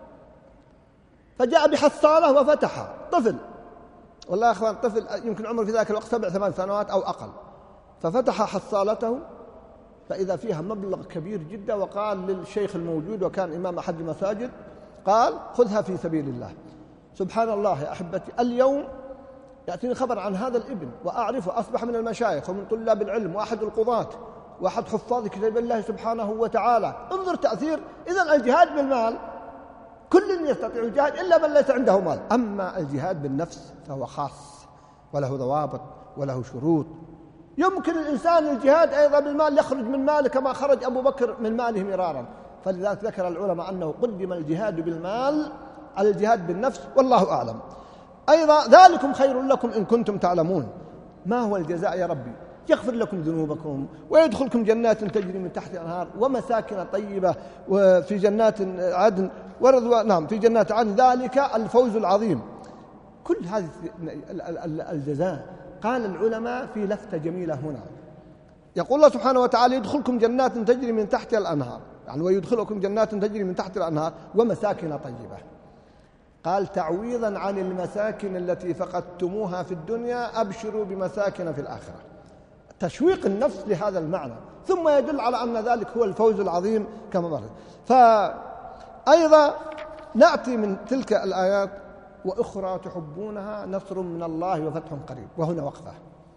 فجاء بحصالة وفتحها، طفل والله يا أخوان طفل يمكن عمره في ذاك الوقت سبع ثمان سنوات أو أقل، ففتح حصالته فإذا فيها مبلغ كبير جدا، وقال للشيخ الموجود وكان إمام أحد المساجد قال خذها في سبيل الله. سبحان الله يا أحبتي، اليوم يأتيني خبر عن هذا الابن وأعرفه، أصبح من المشايخ ومن طلاب العلم وأحد القضاة وأحد حفاظ كتاب الله سبحانه وتعالى. انظر تأثير. إذن الجهاد بالمال كل يستطيع الجهاد إلا من ليس عنده مال، أما الجهاد بالنفس فهو خاص وله ضوابط وله شروط. يمكن الإنسان الجهاد أيضا بالمال، يخرج من ماله كما خرج أبو بكر من ماله مرارا، فلذلك ذكر العلماء أنه قدم الجهاد بالمال على الجهاد بالنفس، والله أعلم. أيضا ذلكم خير لكم إن كنتم تعلمون. ما هو الجزاء يا ربي؟ يغفر لكم ذنوبكم ويدخلكم جنات تجري من تحت الأنهار ومساكن طيبة وفي جنات عدن ورضوان، نعم في جنات عدن، ذلك الفوز العظيم. كل هذه الجزاء. قال العلماء في لفتة جميلة هنا، يقول الله سبحانه وتعالى يدخلكم جنات تجري من تحت الأنهار، يعني ويدخلكم جنات تجري من تحت الأنهار ومساكن طيبة. قال تعويضا عن المساكن التي فقدتموها في الدنيا أبشروا بمساكن في الآخرة، تشويق النفس لهذا المعنى، ثم يدل على أن ذلك هو الفوز العظيم كما مر. فأيضا نأتي من تلك الآيات وأخرى تحبونها نصر من الله وفتح قريب، وهنا وقفة.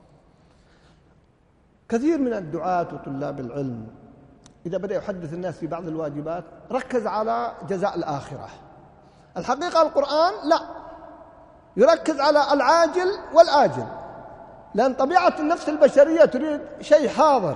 كثير من الدعاة وطلاب العلم إذا بدأ يحدث الناس في بعض الواجبات ركز على جزاء الآخرة. الحقيقة القرآن لا، يركز على العاجل والآجل، لأن طبيعة النفس البشرية تريد شيء حاضر.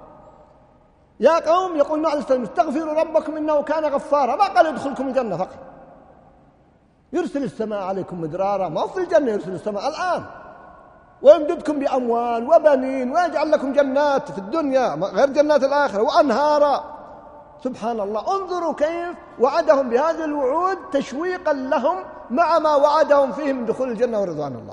يا قوم يقول نوح عليه السلام استغفروا ربكم إنه كان غفارا، ما قال يدخلكم الجنة فقط، يرسل السماء عليكم مدرارا، ما في الجنة يرسل السماء الآن، ويمددكم بأموال وبنين ويجعل لكم جنات في الدنيا غير جنات الآخرة وأنهارا. سبحان الله. انظروا كيف وعدهم بهذه الوعود تشويقا لهم مع ما وعدهم فيه من دخول الجنة ورضوان الله.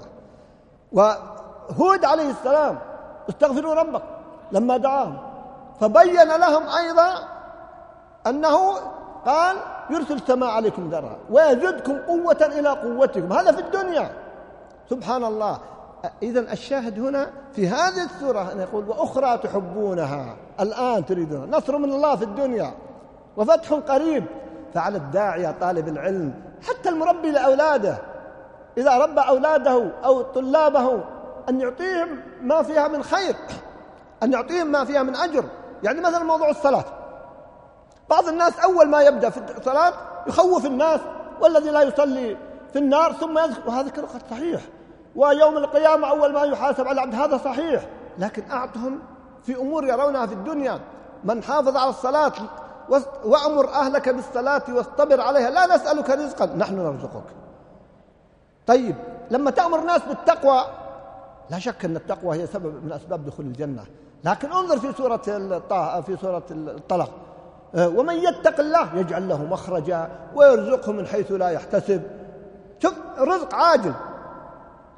وهود عليه السلام استغفروا ربك لما دعاهم، فبين لهم أيضا أنه قال يرسل السماء عليكم درا ويزدكم قوة إلى قوتكم، هذا في الدنيا. سبحان الله. إذن الشاهد هنا في هذه السورة أن يقول وأخرى تحبونها، الآن تريدون نصر من الله في الدنيا وفتح قريب. فعلى الداعية طالب العلم حتى المربي لأولاده إذا ربى أولاده أو طلابه أن يعطيهم ما فيها من خير، أن يعطيهم ما فيها من أجر. يعني مثلا موضوع الصلاة، بعض الناس أول ما يبدأ في الصلاة يخوف الناس والذي لا يصلي في النار ثم يذكر، وهذا كله قد صحيح، ويوم القيامة أول ما يحاسب على العبد، هذا صحيح، لكن أعطهم في أمور يرونها في الدنيا. من حافظ على الصلاة وأمر أهلك بالصلاة واصطبر عليها لا نسألك رزقا نحن نرزقك. طيب لما تأمر الناس بالتقوى، لا شك أن التقوى هي سبب من أسباب دخول الجنة، لكن انظر في سورة الطه في سورة الطلق ومن يتق الله يجعل له مخرجا ويرزقه من حيث لا يحتسب. شوف رزق عاجل،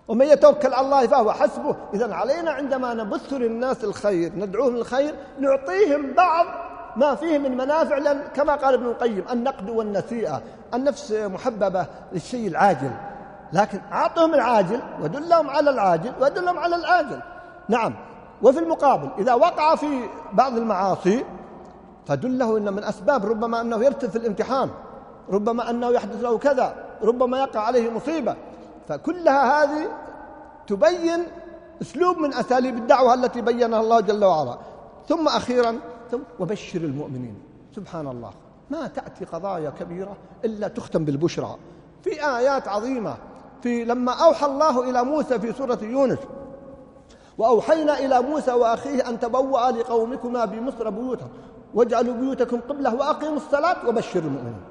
ومن يتوكل على الله فهو حسبه. إذن علينا عندما نبث للناس الخير ندعوهم للخير نعطيهم بعض ما فيه من منافع، لأن كما قال ابن القيم النقد والنسيئة، النفس محببة للشيء العاجل، لكن أعطهم العاجل ودلهم على العاجل ودلهم على الآجل. نعم. وفي المقابل إذا وقع في بعض المعاصي فدله إن من أسباب ربما أنه يرتد في الامتحان، ربما أنه يحدث له كذا، ربما يقع عليه مصيبة، فكلها هذه تبين أسلوب من أساليب الدعوة التي بينها الله جل وعلا. ثم أخيرا ثم وبشر المؤمنين. سبحان الله، ما تأتي قضايا كبيرة إلا تختم بالبشرى. في آيات عظيمة، في لما أوحى الله إلى موسى في سورة يونس: وأوحينا إلى موسى وأخيه أن تبوأ لقومكما بمصر بيوتا واجعلوا بيوتكم قبلة وأقيموا الصلاة وبشر المؤمنين.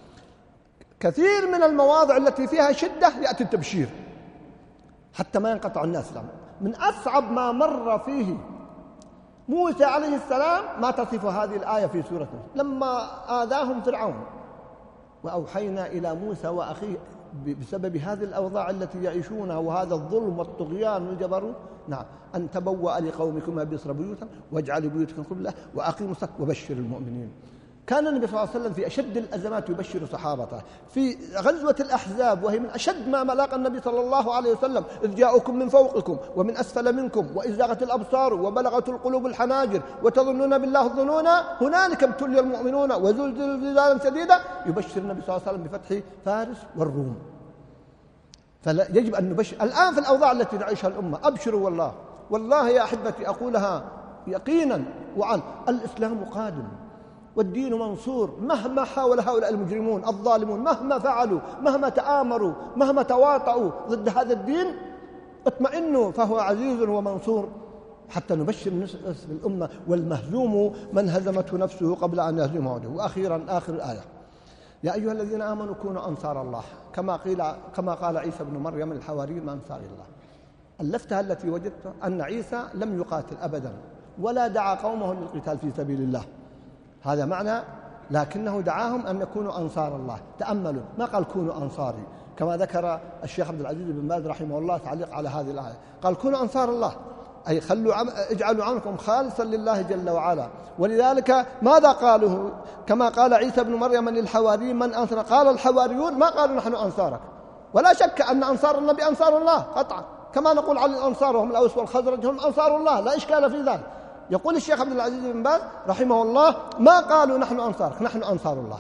كثير من المواضع التي فيها شدة يأتي التبشير حتى ما ينقطع الناس لهم. من أصعب ما مر فيه موسى عليه السلام ما تصف هذه الآية في سورة لما آذاهم فرعون: وأوحينا إلى موسى وأخيه بسبب هذه الأوضاع التي يعيشونها وهذا الظلم والطغيان والجبروت، نعم، أن تبوأ لقومكما بمصر بيوتا واجعلوا بيوتكم قبلة وأقيموا الصلاة وبشر المؤمنين. كان النبي صلى الله عليه وسلم في أشد الأزمات يبشر صحابته. في غزوة الأحزاب وهي من أشد ما ملاقى النبي صلى الله عليه وسلم: إذ جاءكم من فوقكم ومن أسفل منكم وإذ زاغت الأبصار وبلغت القلوب الحناجر وتظنون بالله الظنون هنالك ابتلي المؤمنون وزلزلوا زلزالا شديدا. يبشر النبي صلى الله عليه وسلم بفتح فارس والروم. فيجب أن نبشر الآن في الأوضاع التي تعيشها الأمة. أبشروا والله، والله يا أحبتي أقولها يقينا وعن الإسلام قادم والدين منصور، مهما حاول هؤلاء المجرمون الظالمون، مهما فعلوا، مهما تآمروا، مهما تواطؤوا ضد هذا الدين، اطمئنوا فهو عزيز ومنصور. حتى نبشر الأمة. والمهزوم من هزمته نفسه قبل أن يهزمه عدوه. وأخيرا آخر الآية: يا أيها الذين آمنوا كونوا أنصار الله كما قيل كما قال عيسى بن مريم للحواريين: ما أنصار الله. اللفتة التي وجدتها أن عيسى لم يقاتل أبدا ولا دعا قومه للقتال في سبيل الله، هذا معنى، لكنه دعاهم أن يكونوا أنصار الله. تأملوا، ما قال كونوا أنصاري كما ذكر الشيخ عبد العزيز بن باز رحمه الله تعليق على هذه الآية، قال كونوا أنصار الله، أي خلوا عم... اجعلوا عملكم خالصا لله جل وعلا. ولذلك ماذا قالوا؟ كما قال عيسى بن مريم للحواريين: من أنصار؟ قال الحواريون: ما قالوا نحن أنصارك. ولا شك أن أنصار النبي أنصار الله قطعا، كما نقول على الأنصار وهم الأوس والخزرج هم أنصار الله، لا إشكال في ذلك. يقول الشيخ عبد العزيز بن باز رحمه الله: ما قالوا نحن أنصارك، نحن أنصار الله.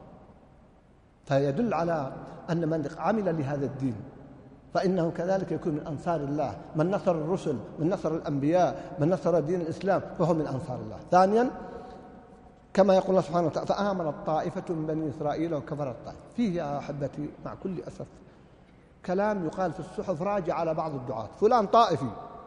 فيدل على أن من عمل لهذا الدين فإنه كذلك يكون من أنصار الله. من نصر الرسل، من نصر الأنبياء، من نصر دين الإسلام فهو من أنصار الله. ثانيا كما يقول الله سبحانه وتعالى: فآمنت طائفة من بني إسرائيل وكفرت طائفة. فيه يا أحبتي مع كل أسف كلام يقال في الصحف راجع على بعض الدعاة: فلان طائفي.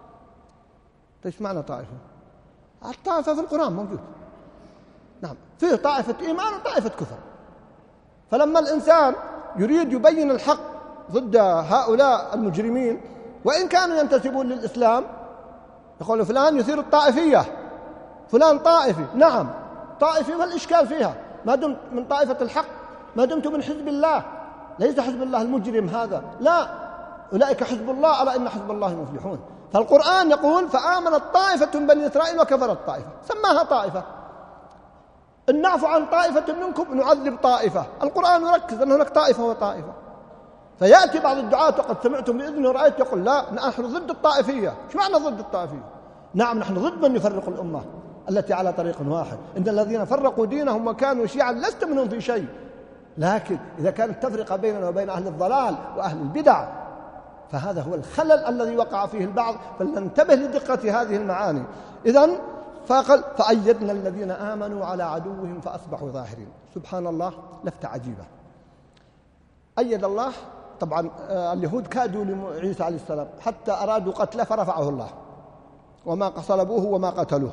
ايش معنى طائفة؟ الطائفة في القرآن موجود، نعم، فيه طائفة إيمان وطائفة كفر. فلما الإنسان يريد يبين الحق ضد هؤلاء المجرمين وإن كانوا ينتسبون للإسلام يقول فلان يثير الطائفية، فلان طائفي. نعم طائفي، ما الإشكال فيها؟ ما دمت من طائفة الحق، ما دمت من حزب الله. ليس حزب الله المجرم هذا، لا، أولئك حزب الله، على إن حزب الله مفلحون. فالقرآن يقول: فآمنت طائفة من بني إسرائيل وكفرت طائفة، سماها طائفة. إن نعفو عن طائفة منكم نعذب طائفة. القرآن يركز أن هناك طائفة وطائفة. فيأتي بعض الدعاة وقد سمعتم بإذنه ورأيت يقول: لا، نحن ضد الطائفية. إيش معنى ضد الطائفية؟ نعم، نحن ضد من يفرق الأمة التي على طريق واحد. إن الذين فرقوا دينهم وكانوا شيعا لست منهم في شيء، لكن إذا كانت تفرقة بيننا وبين أهل الضلال وأهل البدع فهذا هو الخلل الذي وقع فيه البعض، فلننتبه لدقة هذه المعاني. إذن فقال: فأيدنا الذين آمنوا على عدوهم فأصبحوا ظاهرين. سبحان الله، لفتة عجيبة. أيد الله، طبعا اليهود كادوا لعيسى عليه السلام حتى أرادوا قتله فرفعه الله، وما صلبوه وما قتلوه.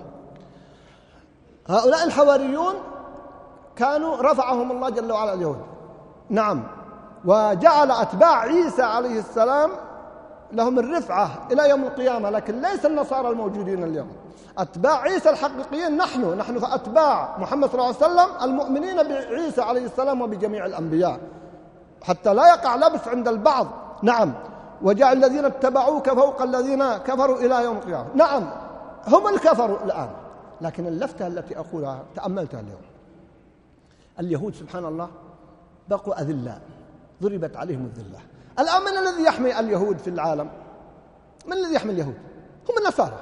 هؤلاء الحواريون كانوا رفعهم الله جل وعلا اليهود، نعم، وجعل أتباع عيسى عليه السلام لهم الرفعة إلى يوم القيامة، لكن ليس النصارى الموجودين اليوم. أتباع عيسى الحقيقيين نحن نحن فأتباع محمد صلى الله عليه وسلم المؤمنين بعيسى عليه السلام وبجميع الأنبياء، حتى لا يقع لبس عند البعض. نعم، وجعل الذين اتبعوك فوق الذين كفروا إلى يوم القيامة. نعم هم الكفروا الآن، لكن اللفتة التي أقولها تأملتها اليوم، اليهود سبحان الله بقوا أذلاء، ضربت عليهم الذلة. الآن من الذي يحمي اليهود في العالم؟ من الذي يحمي اليهود؟ هم النصارى،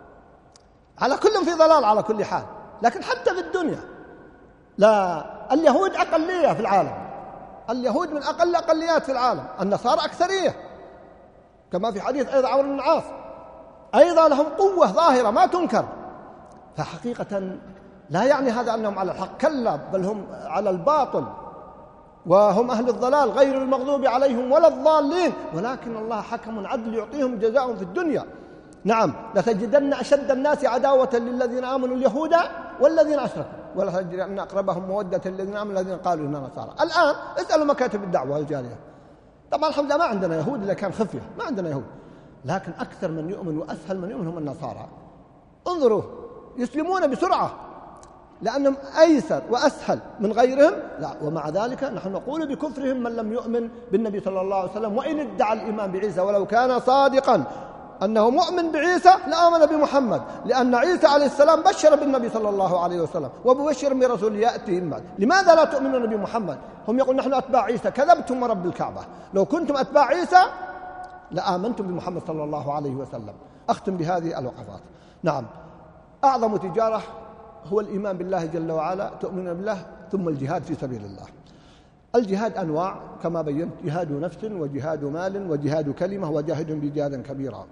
على كل في ضلال على كل حال. لكن حتى في الدنيا لا، اليهود أقلية في العالم، اليهود من أقل أقليات في العالم، النصارى أكثرية، كما في حديث أيضا عمرو بن العاص، أيضا لهم قوة ظاهرة ما تنكر. فحقيقة لا يعني هذا أنهم على الحق، كلا، بل هم على الباطل، وهم أهل الضلال غير المغضوب عليهم ولا الضالين، ولكن الله حكم عدل يعطيهم جزاءهم في الدنيا. نعم، لتجدن أشد الناس عداوة للذين آمنوا اليهود والذين أشركوا، ولتجدن أقربهم مودة للذين آمنوا الذين قالوا إننا نصارى. الآن اسألوا مكاتب الدعوة الجارية، طبعا الحمد لله ما عندنا يهود إذا كان خفية، ما عندنا يهود، لكن أكثر من يؤمن وأسهل من يؤمن هم النصارى. انظروا يسلمون بسرعة لأنهم أيسر وأسهل من غيرهم، لا، ومع ذلك نحن نقول بكفرهم من لم يؤمن بالنبي صلى الله عليه وسلم، وإن ادعى الإيمان بعيسى ولو كان صادقا أنه مؤمن بعيسى لآمن بمحمد، لأن عيسى عليه السلام بشر بالنبي صلى الله عليه وسلم وبشر برسول يأتي من بعد. لماذا لا تؤمنون بمحمد؟ هم يقول نحن أتباع عيسى. كذبتم ورب الكعبة، لو كنتم أتباع عيسى لآمنتم بمحمد صلى الله عليه وسلم. أختم بهذه الوقفات. نعم، أعظم تجارة هو الإيمان بالله جل وعلا، تؤمن بالله، ثم الجهاد في سبيل الله. الجهاد أنواع كما بينت، جهاد نفس وجهاد مال وجهاد كلمة وجاهد بجهادا كبيرا.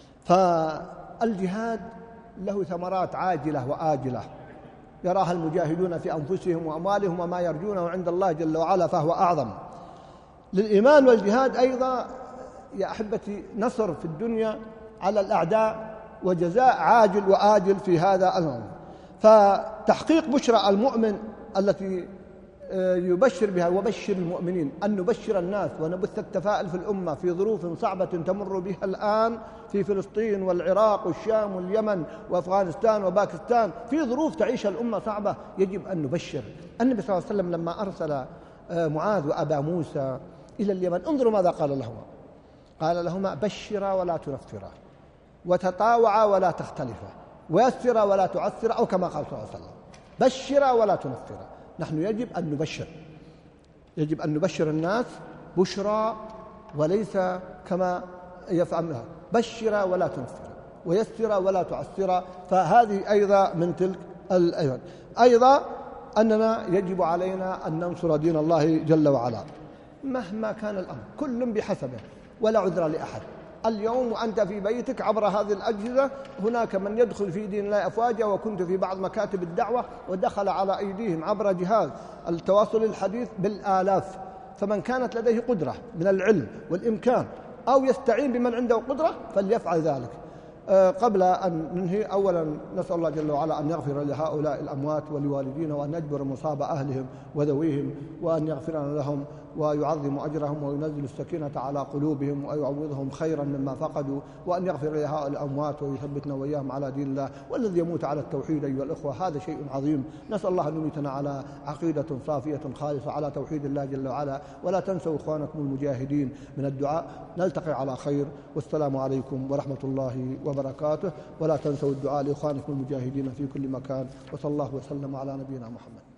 فالجهاد له ثمرات عاجلة وآجلة يراها المجاهدون في أنفسهم وأموالهم وما يرجونه عند الله جل وعلا، فهو أعظم. للإيمان والجهاد أيضا يا أحبتي نصر في الدنيا على الأعداء وجزاء عاجل وآجل في هذا الأمر. فتحقيق بشرى المؤمن التي يبشر بها، وبشر المؤمنين، أن نبشر الناس ونبث التفاؤل في الأمة في ظروف صعبة تمر بها الآن في فلسطين والعراق والشام واليمن وأفغانستان وباكستان، في ظروف تعيش الأمة صعبة يجب أن نبشر. النبي صلى الله عليه وسلم لما أرسل معاذ وأبا موسى إلى اليمن، انظروا ماذا قال لهما، قال لهما بشرا ولا تنفرا، وتطاوعا ولا تختلفا، ويسرا ولا تعسرا، أو كما قال صلى الله عليه وسلم بشرا ولا تنفرا. نحن يجب أن نبشر، يجب أن نبشر الناس بشرى وليس كما يفهمها، بشرا ولا تنفرا ويسرا ولا تعسرا. فهذه أيضا من تلك الأيضا أيضا أننا يجب علينا أن ننصر دين الله جل وعلا مهما كان الأمر، كل بحسبه ولا عذر لأحد. اليوم وأنت في بيتك عبر هذه الأجهزة هناك من يدخل في دين الله أفواجا، وكنت في بعض مكاتب الدعوة ودخل على أيديهم عبر جهاز التواصل الحديث بالآلاف. فمن كانت لديه قدرة من العلم والإمكان أو يستعين بمن عنده قدرة فليفعل ذلك. قبل أن ننهي، أولا نسأل الله جل وعلا أن يغفر لهؤلاء الأموات ولوالدينا، وأن يجبر مصاب أهلهم وذويهم، وأن يغفر لهم ويعظم أجرهم وينزل السكينة على قلوبهم ويعوضهم خيرا مما فقدوا، وأن يغفر لهؤلاء الأموات ويثبتنا وإياهم على دين الله. والذي يموت على التوحيد أيها الأخوة هذا شيء عظيم، نسأل الله أن يميتنا على عقيدة صافية خالصة على توحيد الله جل وعلا. ولا تنسوا إخوانكم المجاهدين من الدعاء. نلتقي على خير، والسلام عليكم ورحمة الله وبركاته. ولا تنسوا الدعاء لإخوانكم المجاهدين في كل مكان، وصلى الله وسلم على نبينا محمد.